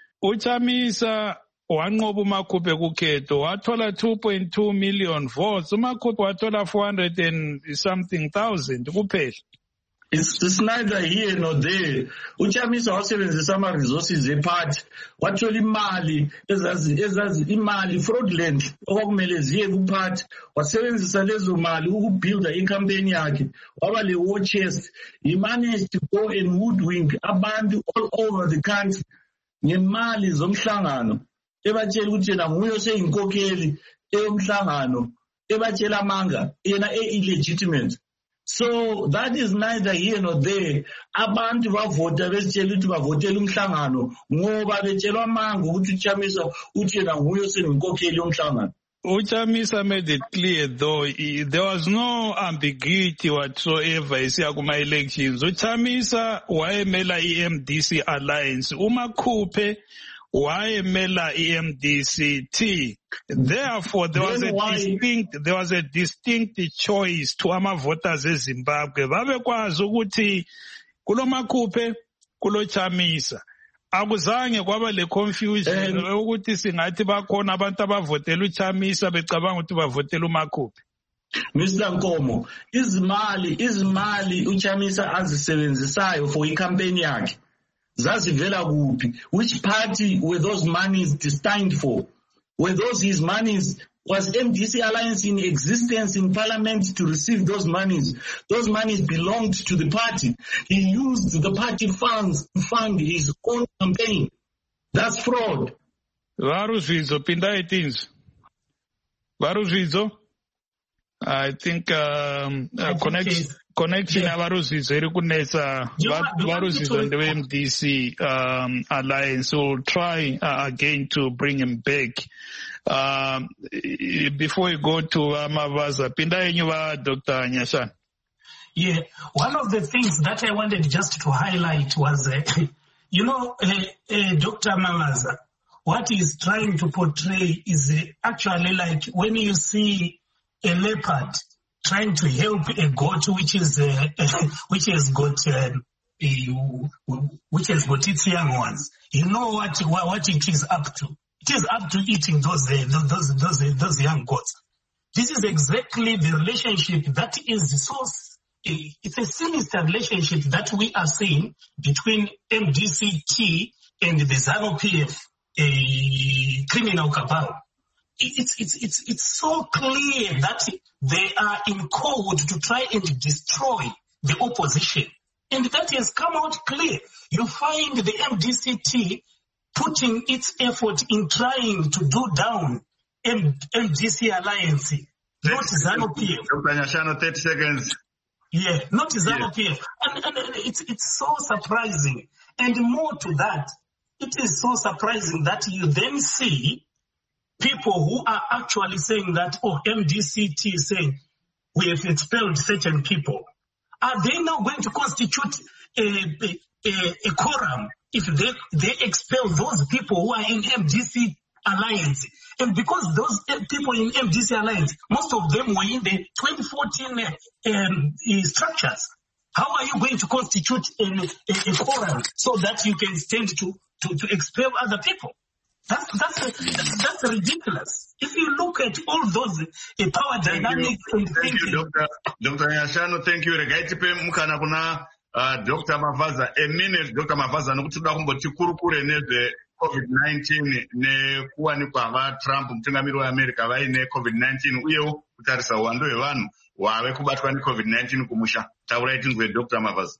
uChamisa wanqoba uMakhuphe kukhetho wathola two point two million votes, uMakhuphe wathola four hundred and something thousand kuphela. It's, it's neither here nor there. uChamisa wasebenzisa ama-resources e-party, wathola imali ezazi ezazi imali fraudulent okwakumele ziye ku-party, wasebenzisa lezo mali ukubuilda icampaign yakhe, waba le-war chest. He managed to go and woodwink abantu all over the country ngemali zomhlangano, ebatshela ukuthi yena nguye oseyinkokheli eyomhlangano, ebatshela amanga yena e-illegitimate. So that is neither here nor there. Abantu bavota besitshela ukuthi bavotela umhlangano ngoba betshelwa amanga ukuthi uChamisa uthi yena nguye oseyinkokheli yomhlangano. uChamisa made it clear though he, there was no ambiguity whatsoever isiya kuma-elections. uChamisa wayemela i-M D C Alliance, uMakhuphe wayemela i-M D C T. Therefore, there was a distinct, there was a distinct choice to ama-voters eZimbabwe. Babekwazi ukuthi kulo Makhuphe, kulo Chamisa. Akuzange kwaba le confusion ukuthi singathi bakhona abantu abavotela uChamisa becabanga ukuthi bavotela uMakhuphe. Mister Nkomo, izimali izimali uChamisa azisebenzisayo for icampaign yakhe zazivela kuphi? Which party were those monies destined for? Were those his monies? Was M D C Alliance in existence in parliament to receive those monies? Those monies belonged to the party. He used the party funds to fund his own campaign. That's fraud. Varusvidzo, pinda eighteens. Varusvidzo? I think um, uh, connection connection ya Varusvidzo iri kunetsa Varusvidzo and the M D C um, Alliance will try uh, again to bring him back. Um, before we go to Amavaza, pinda enyuwa Doctor Nyashan. Yeah, one of the things that I wanted just to highlight was, uh, you know, uh, uh, Doctor Mavaza, what he's trying to portray is uh, actually like when you see a leopard trying to help a goat which is uh, which has got uh, uh, which has got its young ones. You know what what it is up to. It is up to eating those uh, those those those young goats. This is exactly the relationship that is so. It's a sinister relationship that we are seeing between M D C T and the ZANU P F a criminal cabal. It's, it's, it's, it's so clear that they are in code to try and destroy the opposition. And that has come out clear. You find the M D C T putting its effort in trying to do down M- MDC Alliance, not ZANU P F. Doctor Nyashanu, thirty seconds. Yeah, not ZANU P F. And, and, and it's, it's so surprising. And more to that, it is so surprising that you then see people who are actually saying that, oh, M D C T is saying we have expelled certain people. Are they now going to constitute a, a, a, a quorum if they, they expel those people who are in M D C Alliance? And because those people in M D C Alliance, most of them were in the twenty fourteen um, structures. How are you going to constitute a, a, a quorum so that you can stand to, to, to expel other people? That's, that's, that's ridiculous. If you look at all those uh, power Thank dynamics you. and Thank thinking, you, Doctor Doctor Nyashanu, thank you. Regaitipe mukana kuna uh, Doctor Mavaza. A minute, Doctor Mavaza, nokuti tuda kumboti kurukure neze COVID nineteen ne kuwani kwa Trump mtungamiri wa America vaine COVID nineteen uyewo kutarisa uwando wevanhu wave kubatwa ni COVID nineteen kumusha. Taura itinzwe Doctor Mavaza.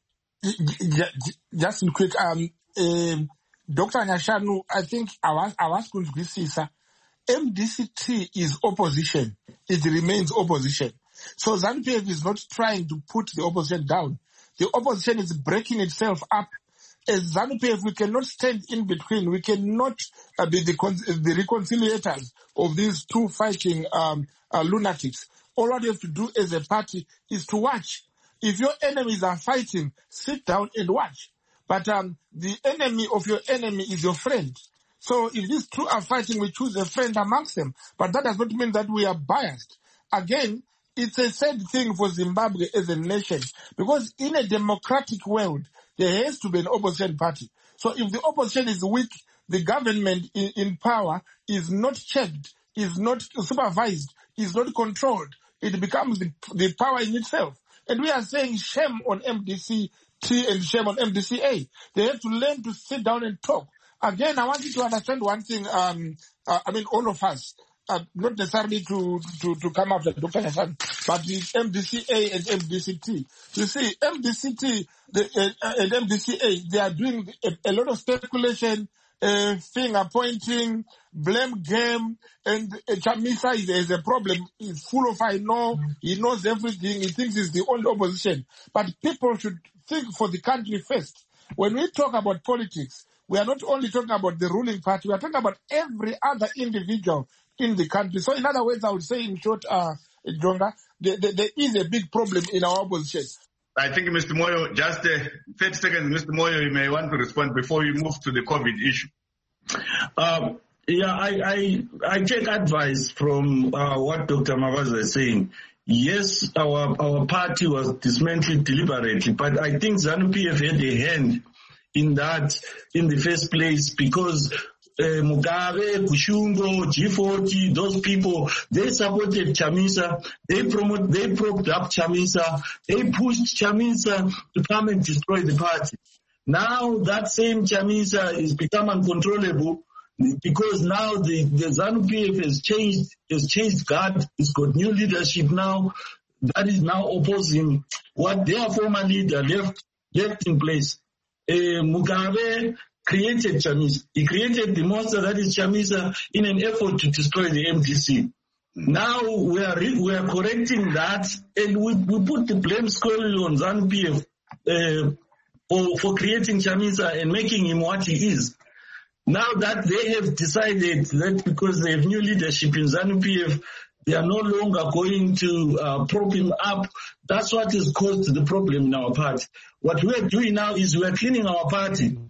Just in quick, um, um Doctor Nyashanu, I think I was I was going to say, M D C T is opposition. It remains opposition. So ZANU P F is not trying to put the opposition down. The opposition is breaking itself up. As ZANU P F, we cannot stand in between. We cannot uh, be the, con- the reconciliators of these two fighting um, uh, lunatics. All what you have to do as a party is to watch. If your enemies are fighting, sit down and watch. But um, the enemy of your enemy is your friend. So if these two are fighting, we choose a friend amongst them. But that does not mean that we are biased. Again, it's a sad thing for Zimbabwe as a nation. Because in a democratic world, there has to be an opposition party. So if the opposition is weak, the government in, in power is not checked, is not supervised, is not controlled. It becomes the, the power in itself. And we are saying shame on M D C T and shame on M D C A. They have to learn to sit down and talk. Again, I want you to understand one thing. Um, uh, I mean, all of us, uh, not necessarily to, to, to come after Doctor Hassan, but the M D C A and M D C T. You see, M D C T the, uh, and M D C A, they are doing a, a lot of speculation, uh, finger pointing, blame game, and uh, Chamisa is, is a problem. He's full of I know, he knows everything, he thinks he's the only opposition. But people should think for the country first. When we talk about politics, we are not only talking about the ruling party, we are talking about every other individual in the country. So in other words, I would say in short, uh, Jonga, there, there, there is a big problem in our opposition. I think, Mister Moyo, just uh, thirty seconds, Mister Moyo, you may want to respond before we move to the COVID issue. Um, yeah, I, I, I take advice from uh, what Doctor Mavaza is saying. Yes, our our party was dismantled deliberately, but I think ZANU P F had a hand in that in the first place because uh, Mugabe, Kushungo, G forty, those people, they supported Chamisa, they promote, they propped up Chamisa, they pushed Chamisa to come and destroy the party. Now that same Chamisa is become uncontrollable because now the, the ZANU P F has changed, has changed guard, it's got new leadership now that is now opposing what their former leader left, left in place. Uh, Mugabe created Chamisa. He created the monster that is Chamisa in an effort to destroy the M D C. Now we are re- we are correcting that, and we, we put the blame squarely on ZANU P F uh, for, for creating Chamisa and making him what he is. Now that they have decided that because they have new leadership in ZANU P F, they are no longer going to uh, prop him up. That's what has caused the problem in our party. What we are doing now is we are cleaning our party.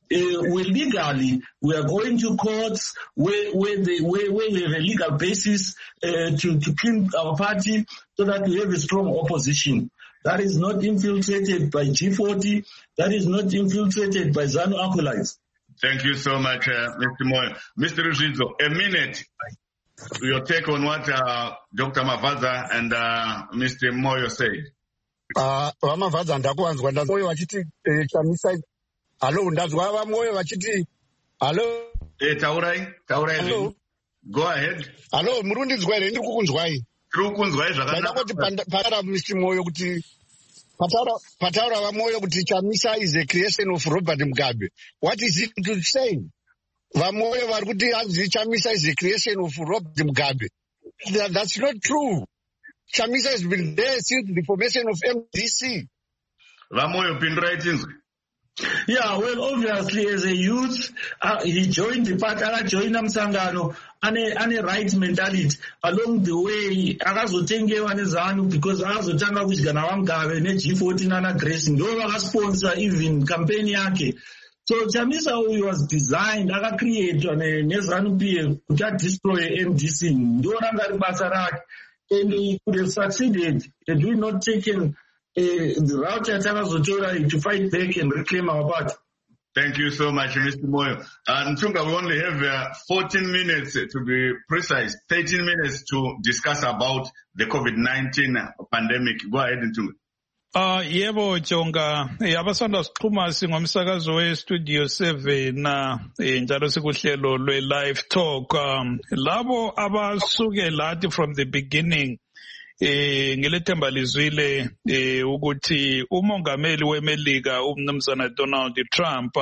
Uh, we legally, we are going to courts where, where, they, where, where we have a legal basis uh, to, to clean our party so that we have a strong opposition. That is not infiltrated by G forty. That is not infiltrated by ZANU acolytes. Thank you so much, uh, Mister Moyo. Mister Rushidzo, a minute. Your take on what uh, Doctor Mavaza and uh, Mister Moyo said. Uh, Mavaza ndakuwanzwa ndamoyo wachiti chamisa. Hello, ndazwa vamoyo vachiti. Hello. Eh, taurai, taurai. Hello. Go ahead. Hello, murundi dzwaire ndiri kukunzwai. Tiri kukunzwai zvakanaka. Kuti patara Mister Moyo kuti patara patara vamoyo kuti Chamisa is a creation of Robert Mugabe. What is it to say? Vamoyo vari kuti hanzi Chamisa is a creation of Robert Mugabe. That, that's not true. Chamisa has been there since the formation of M D C. Vamoyo pindurai tinzwi. Yeah, well, obviously, as a youth, uh, he joined the party, joined Msangano, and a, and a right mentality. Along the way, akazotengewa nezanu because akazotanga kuchigana vamugave ne-G fourteen ana Grace ndo vakasponsor even campaign yake. So Chamisa uyu was designed, akacreatwa nezanu P F kuti adestroy M D C. Ndo ranga ri basa rake. And he could have succeeded had we not taken Uh, the route at to fight back and reclaim our party. Thank you so much, Mister Moyo. And Ntunga, we only have uh, fourteen minutes to be precise, thirteen minutes to discuss about the COVID nineteen pandemic. Go ahead, Ntunga. Uh, yebo Jonga, yabasanda sikhuluma singomsakazo we Studio seven na njalo sikuhlelo lwe live talk. Um, labo abasuke lathi from the beginning. Eh ngilethemba lizwile eh ukuthi umongameli weMelika umnumzana Donald Trump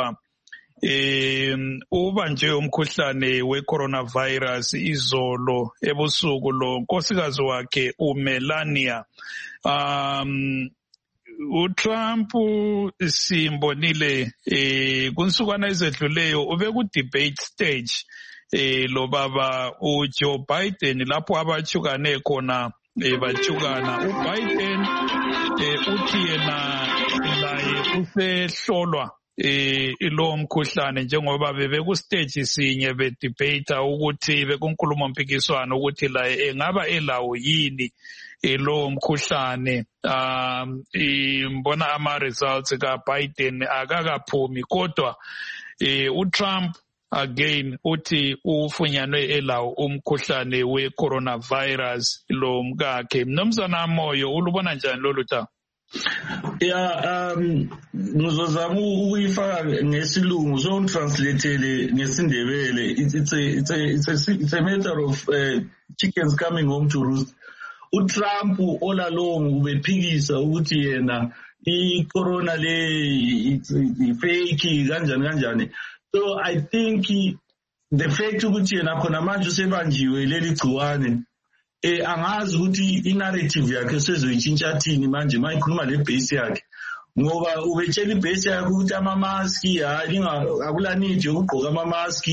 eh uba nje umkhuhlane we-coronavirus izolo ebusuku lo nkosikazi wakhe uMelania. um uTrump simbonile eh kunsukwana ezedluleyo ube ku debate stage eh lo baba uJoe Biden lapho abachukane khona eh bachukana uBiden eh uthi yena laye usehlolwa eh lo mkhuhlane njengoba bebe ku stage sinye be debate ukuthi bekunkulumo mpikiswano ukuthi la engaba elawo yini lo mkhuhlane. um imbona ama results ka Biden akakaphumi kodwa eh uTrump again uthi ufunyanwe elawo umkhuhlane we-coronavirus lo mkakhe. Mnumzana Moyo ulubona njani lolu ta? Yeah, um ngizozama ukuyifaka ngesilungu so ungitranslate ngesindebele. It's a it's a it's a it's a matter of uh, chickens coming home to roost. uTrump all along ubephikisa ukuthi yena i-corona le fake kanjani kanjani. So I think the fact ukuthi yena khona manje usebanjiwe leli gciwane eh angazi ukuthi i-narrative yakhe sezoyitshintsha thini manje mayikhuluma le base yakhe ngoba ubetshela ibase yakhe ukuthi ama-mask hayi akula need yokugqoka ama-mask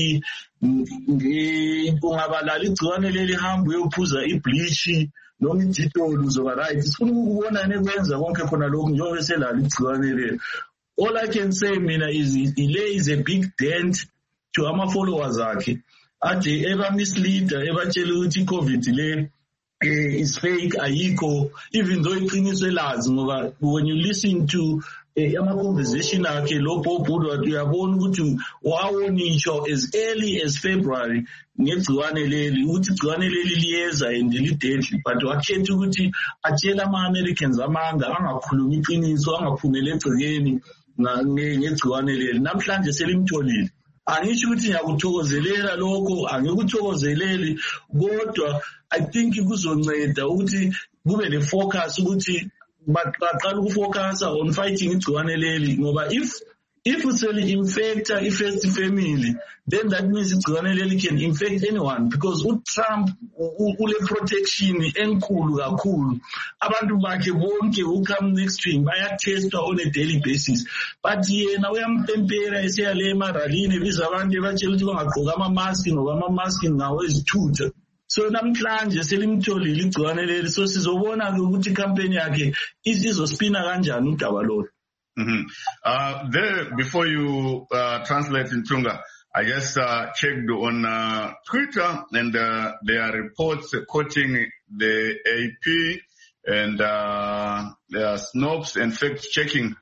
ungabalala igciwane leli hamba uyophuza ibleach noma ijitolo uzoba right. Sifuna ukubona nekwenza konke khona lokhu njengoba selala igciwane leli. All I can say mina is he lays a big dent to our followers akhe ade eba mislead eba tshela ukuthi COVID le is fake ayikho, even though iqiniso elazi ngoba when you listen to ama conversation akhe lo Bobo uyabona ukuthi wawonisho as early as February ngegciwane leli ukuthi igciwane leli liyeza and li deadly, but wakhetha ukuthi atshela ama Americans amanga angakhuluma iqiniso angaphumela egcikeni ngegciwane leli. Namhlanje selimtholile. Angisho ukuthi ngiyakuthokozelela lokho, angikuthokozeleli, kodwa I think kuzonceda ukuthi kube le focus ukuthi baqala ukufocus on fighting igciwane leli ngoba if if useli infect a first family, then that means igciwane leli can infect anyone because uTrump ule protection enkulu kakhulu. Abantu bakhe bonke who come next to him bayatestwa on a daily basis, but yena uyampempera eseyale emaralini biza abantu ebatshela ukuthi bangagqoka ama-mask ngoba ama-mask ngawo ezithutha. So namhlanje selimtholile igciwane leli, so sizobona ke ukuthi campaign yakhe izospina kanjani udaba lolu. Mm-hmm. Uh, there, before you uh, translate in Tunga, I just uh, checked on uh, Twitter, and uh, there are reports quoting the A P and uh, the Snopes and fact-checking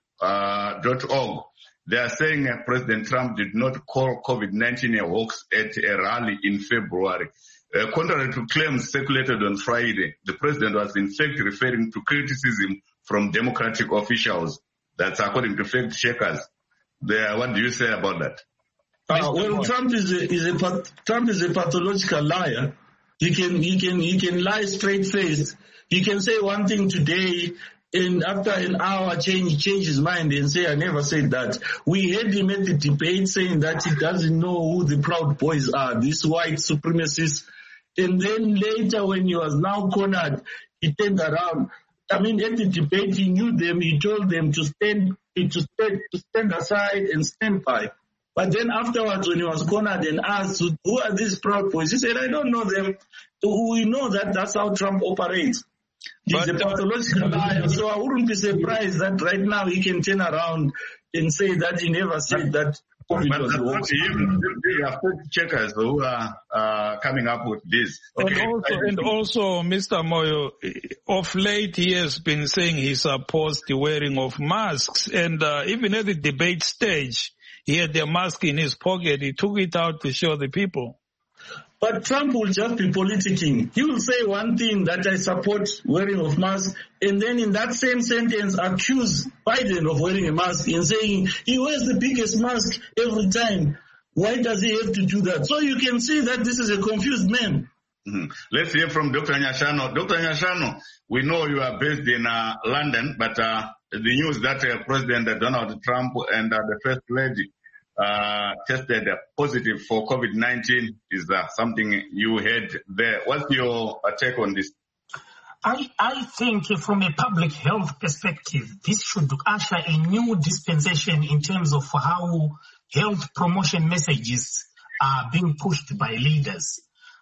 dot org. They are saying uh, President Trump did not call COVID nineteen a hoax at a rally in February. Uh, contrary to claims circulated on Friday, the president was in fact referring to criticism from Democratic officials. That's according to fact checkers. There, what do you say about that? Uh, well, Trump is a, is a Trump is a pathological liar. He can he can he can lie straight faced. He can say one thing today, and after an hour change change his mind and say, I never said that. We heard him at the debate saying that he doesn't know who the Proud Boys are, these white supremacists. And then later, when he was now cornered, he turned around. I mean, at the debate, he knew them. He told them to stand, to stand, to stand aside and stand by. But then afterwards, when he was cornered and asked, who are these Proud Boys? He said, I don't know them. We know that that's how Trump operates. He's but, a pathological liar. So I wouldn't be surprised that right now he can turn around and say that he never said that. But that's not even the checkers who are uh, coming up with this. And, okay. also, and also, Mister Moyo, of late he has been saying he supports the wearing of masks, and uh, even at the debate stage, he had the mask in his pocket. He took it out to show the people. But Trump will just be politicking. He will say one thing, that I support wearing of mask, and then in that same sentence accuse Biden of wearing a mask and saying he wears the biggest mask every time. Why does he have to do that? So you can see that this is a confused man. Mm-hmm. Let's hear from Doctor Nyashano. Doctor Nyashano, we know you are based in uh, London, but uh, the news that uh, President Donald Trump and uh, the First Lady Uh, tested positive for COVID nineteen is uh, something you heard there. What's your uh, take on this? I, I think from a public health perspective, this should usher a new dispensation in terms of how health promotion messages are being pushed by leaders.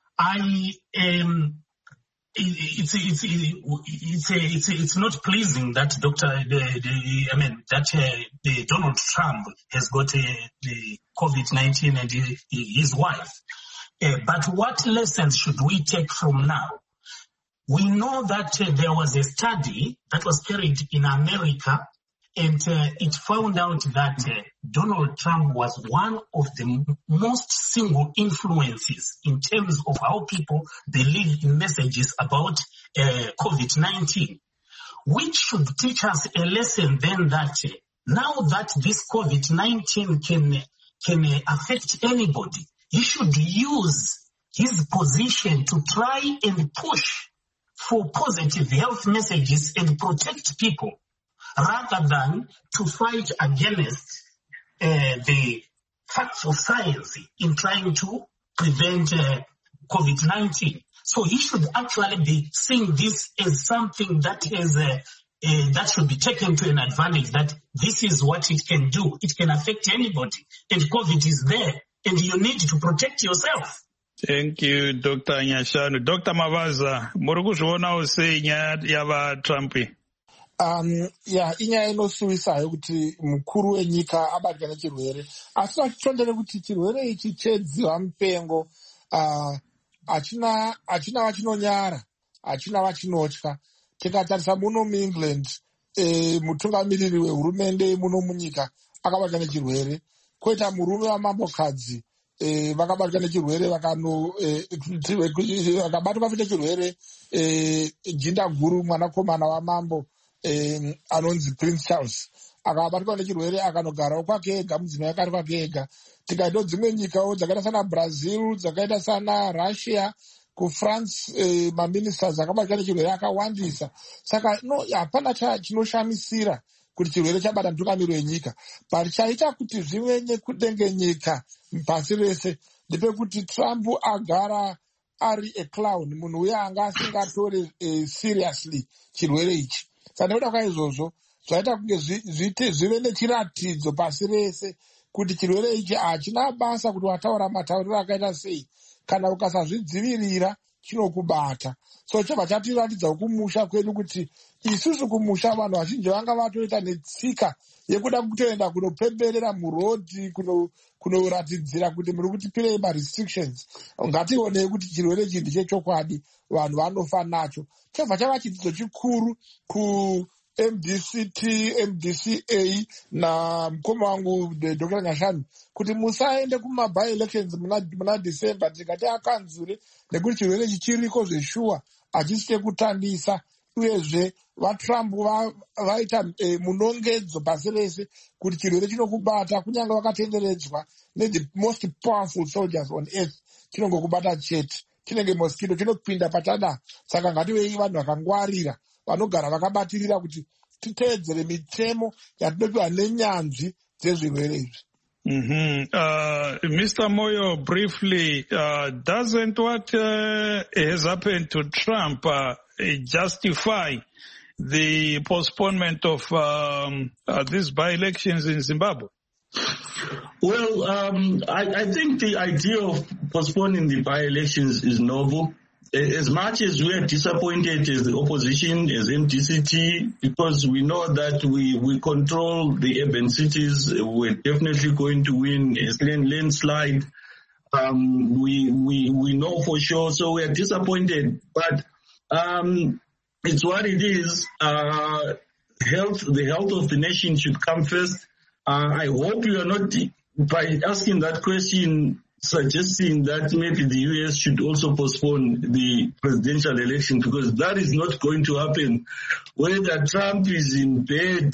I um, It's it's it's it's it's not pleasing that Doctor the, the I mean that uh, the Donald Trump has got uh, the COVID nineteen and his, his wife. Uh, but what lessons should we take from now? We know that uh, there was a study that was carried in America, and uh, it found out that uh, Donald Trump was one of the most single influences in terms of how people believe in messages about uh, COVID nineteen, which should teach us a lesson then that uh, now that this COVID nineteen can, can uh, affect anybody, he should use his position to try and push for positive health messages and protect people, rather than to fight against uh, the facts of science in trying to prevent uh, COVID nineteen. So he should actually be seeing this as something that is uh, uh, that should be taken to an advantage, that this is what it can do. It can affect anybody, and COVID is there, and you need to protect yourself. Thank you, Doctor Nyashanu. Doctor Mavaza, murikuzvionawo sei nyaya yava Trump? Um, yeah, inyaya inosuwisayo kuti mukuru wenyika abatwa nechirwere, asi vachitondere kuti chirwere ichi chedziwa mupengo uh, achina achina vachinonyara, achina vachinotya. Tikatarisa muno muEngland, e, mutungamiriri wehurumende muno munyika akabatwa nechirwere, koita murume wamambokadzi e, vakabatwa nechirwere vakano e, vakabatwa nechirwere e, jinda guru mwanakomana wamambo Um, anonzi Prince Charles akabatwa nechirwere akanogarawo kwake ega, mudzimai akari kwake ega. Tikaitawo dzimwe nyikawo dzakaita sana Brazil, dzakaita sana Russia, kuFrance eh, maministers akabatwa nechirwere akawandisa. Saka no, hapana chinoshamisira kuti chirwere chabata mutungamiri wenyika, but chaita kuti zvive nekudengenyeka pasi rese ndepekuti Trump agara ari a clown, munhu uye anga asingatore eh, seriously chirwere ichi. Saka nekuda kwaizvozvo zvaita kunge zvive nechiratidzo pasi rese kuti chirwere ichi hachina basa kuti wataura matauriro akaita sei, kana ukasazvidzivirira chinokubata. So chabva chatiratidza kumusha kwedu kuti isusu kumusha vanhu vazhinji vanga vatoita netsika yekuda kutoenda kunopemberera murodhi kunoratidzira kuti muri kutipirei ma-restrictions. Ngationei kuti chirwere ichi ndechechokwadi, vanhu vanofa nacho. Chabva chava chidzidzo chikuru ku-M D C T, M D C A namukoma wangu Doctor Nyashanu kuti musaende kuma-by-elections muna December tikati akanzure, nekuti chirwere ichi chiriko zveshuwa, hachisi chekutambisa. Uyezve vaTrump vaita e, munongedzo pasi rese kuti chirwere chinokubata kunyange vakatenderedzwa ne-the most powerful soldiers on earth, chinongokubata chete, chinenge mosquito chinopinda pachada. Saka ngativei vanhu vakangwarira vanogara vakabatirira kuti titeedzere mitemo yatinopiwa nenyanzvi dzezvirwere izvi. Mm-hmm. Uh, Mister Moyo, briefly, uh, doesn't what uh, has happened to Trump uh, justify the postponement of um, uh, these by-elections in Zimbabwe? Well, um, I, I think the idea of postponing the by-elections is novel. As much as we are disappointed as the opposition, as M D C T, because we know that we, we control the urban cities, we're definitely going to win a landslide. Um, we, we, we know for sure, so we are disappointed. But um, it's what it is. Uh, health, the health of the nation should come first. Uh, I hope you are not, by asking that question, suggesting that maybe the U S should also postpone the presidential election, because that is not going to happen. Whether Trump is in bed,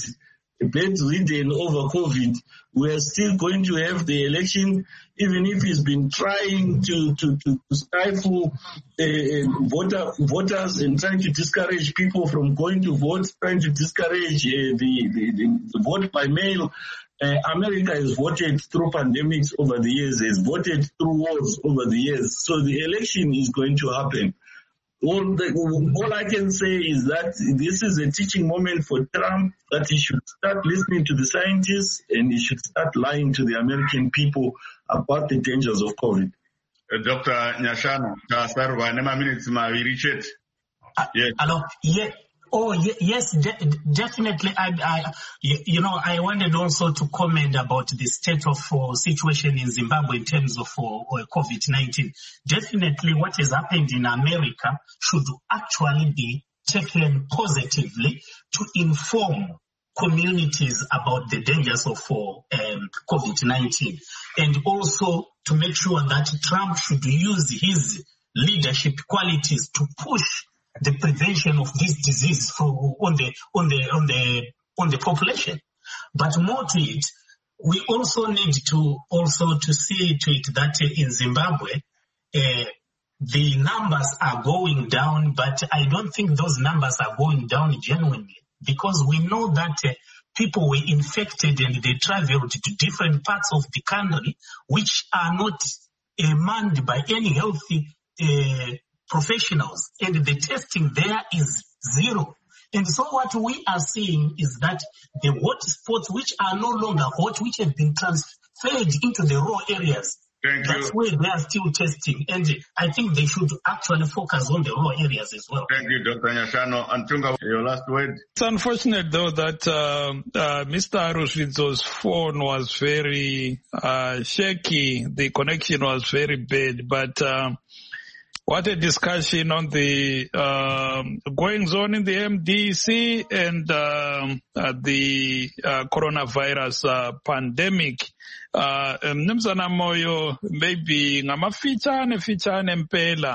bedridden over COVID, we are still going to have the election, even if he's been trying to, to, to stifle uh, voter, voters and trying to discourage people from going to vote, trying to discourage uh, the, the, the, the vote by mail. Uh, America has voted through pandemics over the years, has voted through wars over the years. So the election is going to happen. All, the, all I can say is that this is a teaching moment for Trump, that he should start listening to the scientists and he should start lying to the American people about the dangers of COVID. Uh, Doctor Nyashanu, tasarwa nema minutes maviri chete. Yes. Hello. Yeah. Oh, yes, de- definitely. I, I, you know, I wanted also to comment about the state of uh, situation in Zimbabwe in terms of uh, COVID nineteen. Definitely what has happened in America should actually be taken positively to inform communities about the dangers of uh, um, COVID nineteen, and also to make sure that Trump should use his leadership qualities to push the prevention of this disease for, on the on the on the on the population. But more to it, we also need to also to see to it that uh, in Zimbabwe uh, the numbers are going down, but I don't think those numbers are going down genuinely, because we know that uh, people were infected and they traveled to different parts of the country which are not uh, manned by any healthy uh, professionals, and the testing there is zero. And so what we are seeing is that the hot spots which are no longer hot, which have been transferred into the raw areas, Thank that's you. where they are still testing. And I think they should actually focus on the raw areas as well. Thank you, Doctor Nyashanu. Antunga, your last word. It's unfortunate, though, that uh, uh, Mister Arushizo's phone was very uh, shaky. The connection was very bad, but um, what a discussion on the um, goings on in the M D C and um, uh, the uh, coronavirus uh, pandemic. Uh, Mnumzana Moyo, maybe ngamafitshane fitshane mpela.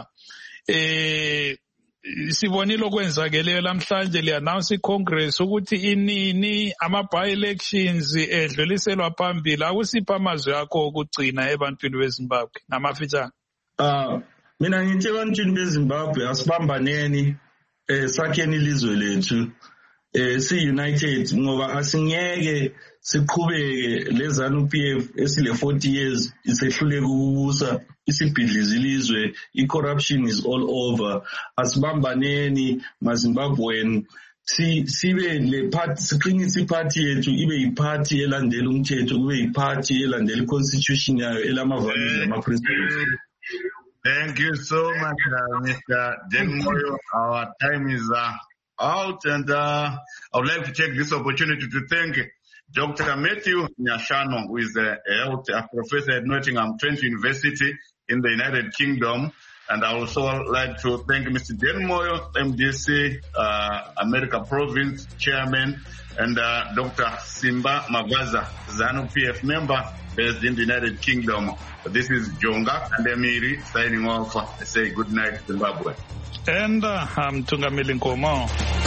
Eh, sibonile okwenzakeleyo lamhlanje li-announce iCongress ukuthi inini ama-by-elections edluliselwa phambili. Akusipha amazwi akho okugcina ebantwini beZimbabwe ngamafitshane. Uh, mina ngithi ebantwini beZimbabwe asibambaneni eh sakheni ilizwe lethu eh si-united ngoba asingeke siqhubeke lezanu P F esile forty years isehluleka ukubusa isibhidliza ilizwe. I-corruption is all over. Asibambaneni maZimbabwean si sibe le party siqinise iparty yethu ibe yiparty elandela umthetho, kube yiparty elandela i-constitution yayo elama values nama principles. Thank you so much, uh, Mister Jen Moyo. Our time is uh, out, and uh, I would like to take this opportunity to thank Doctor Matthew Nyashano, who is a, health, a professor at Nottingham Trent University in the United Kingdom. And I also like to thank Mister Dan Moyo, M D C, uh, America Province Chairman, and uh, Doctor Simba Magaza, ZANU P F member based in the United Kingdom. This is Jonga and Emiri signing off. I say good night, Zimbabwe. And uh, I'm Tungamili Nkomo.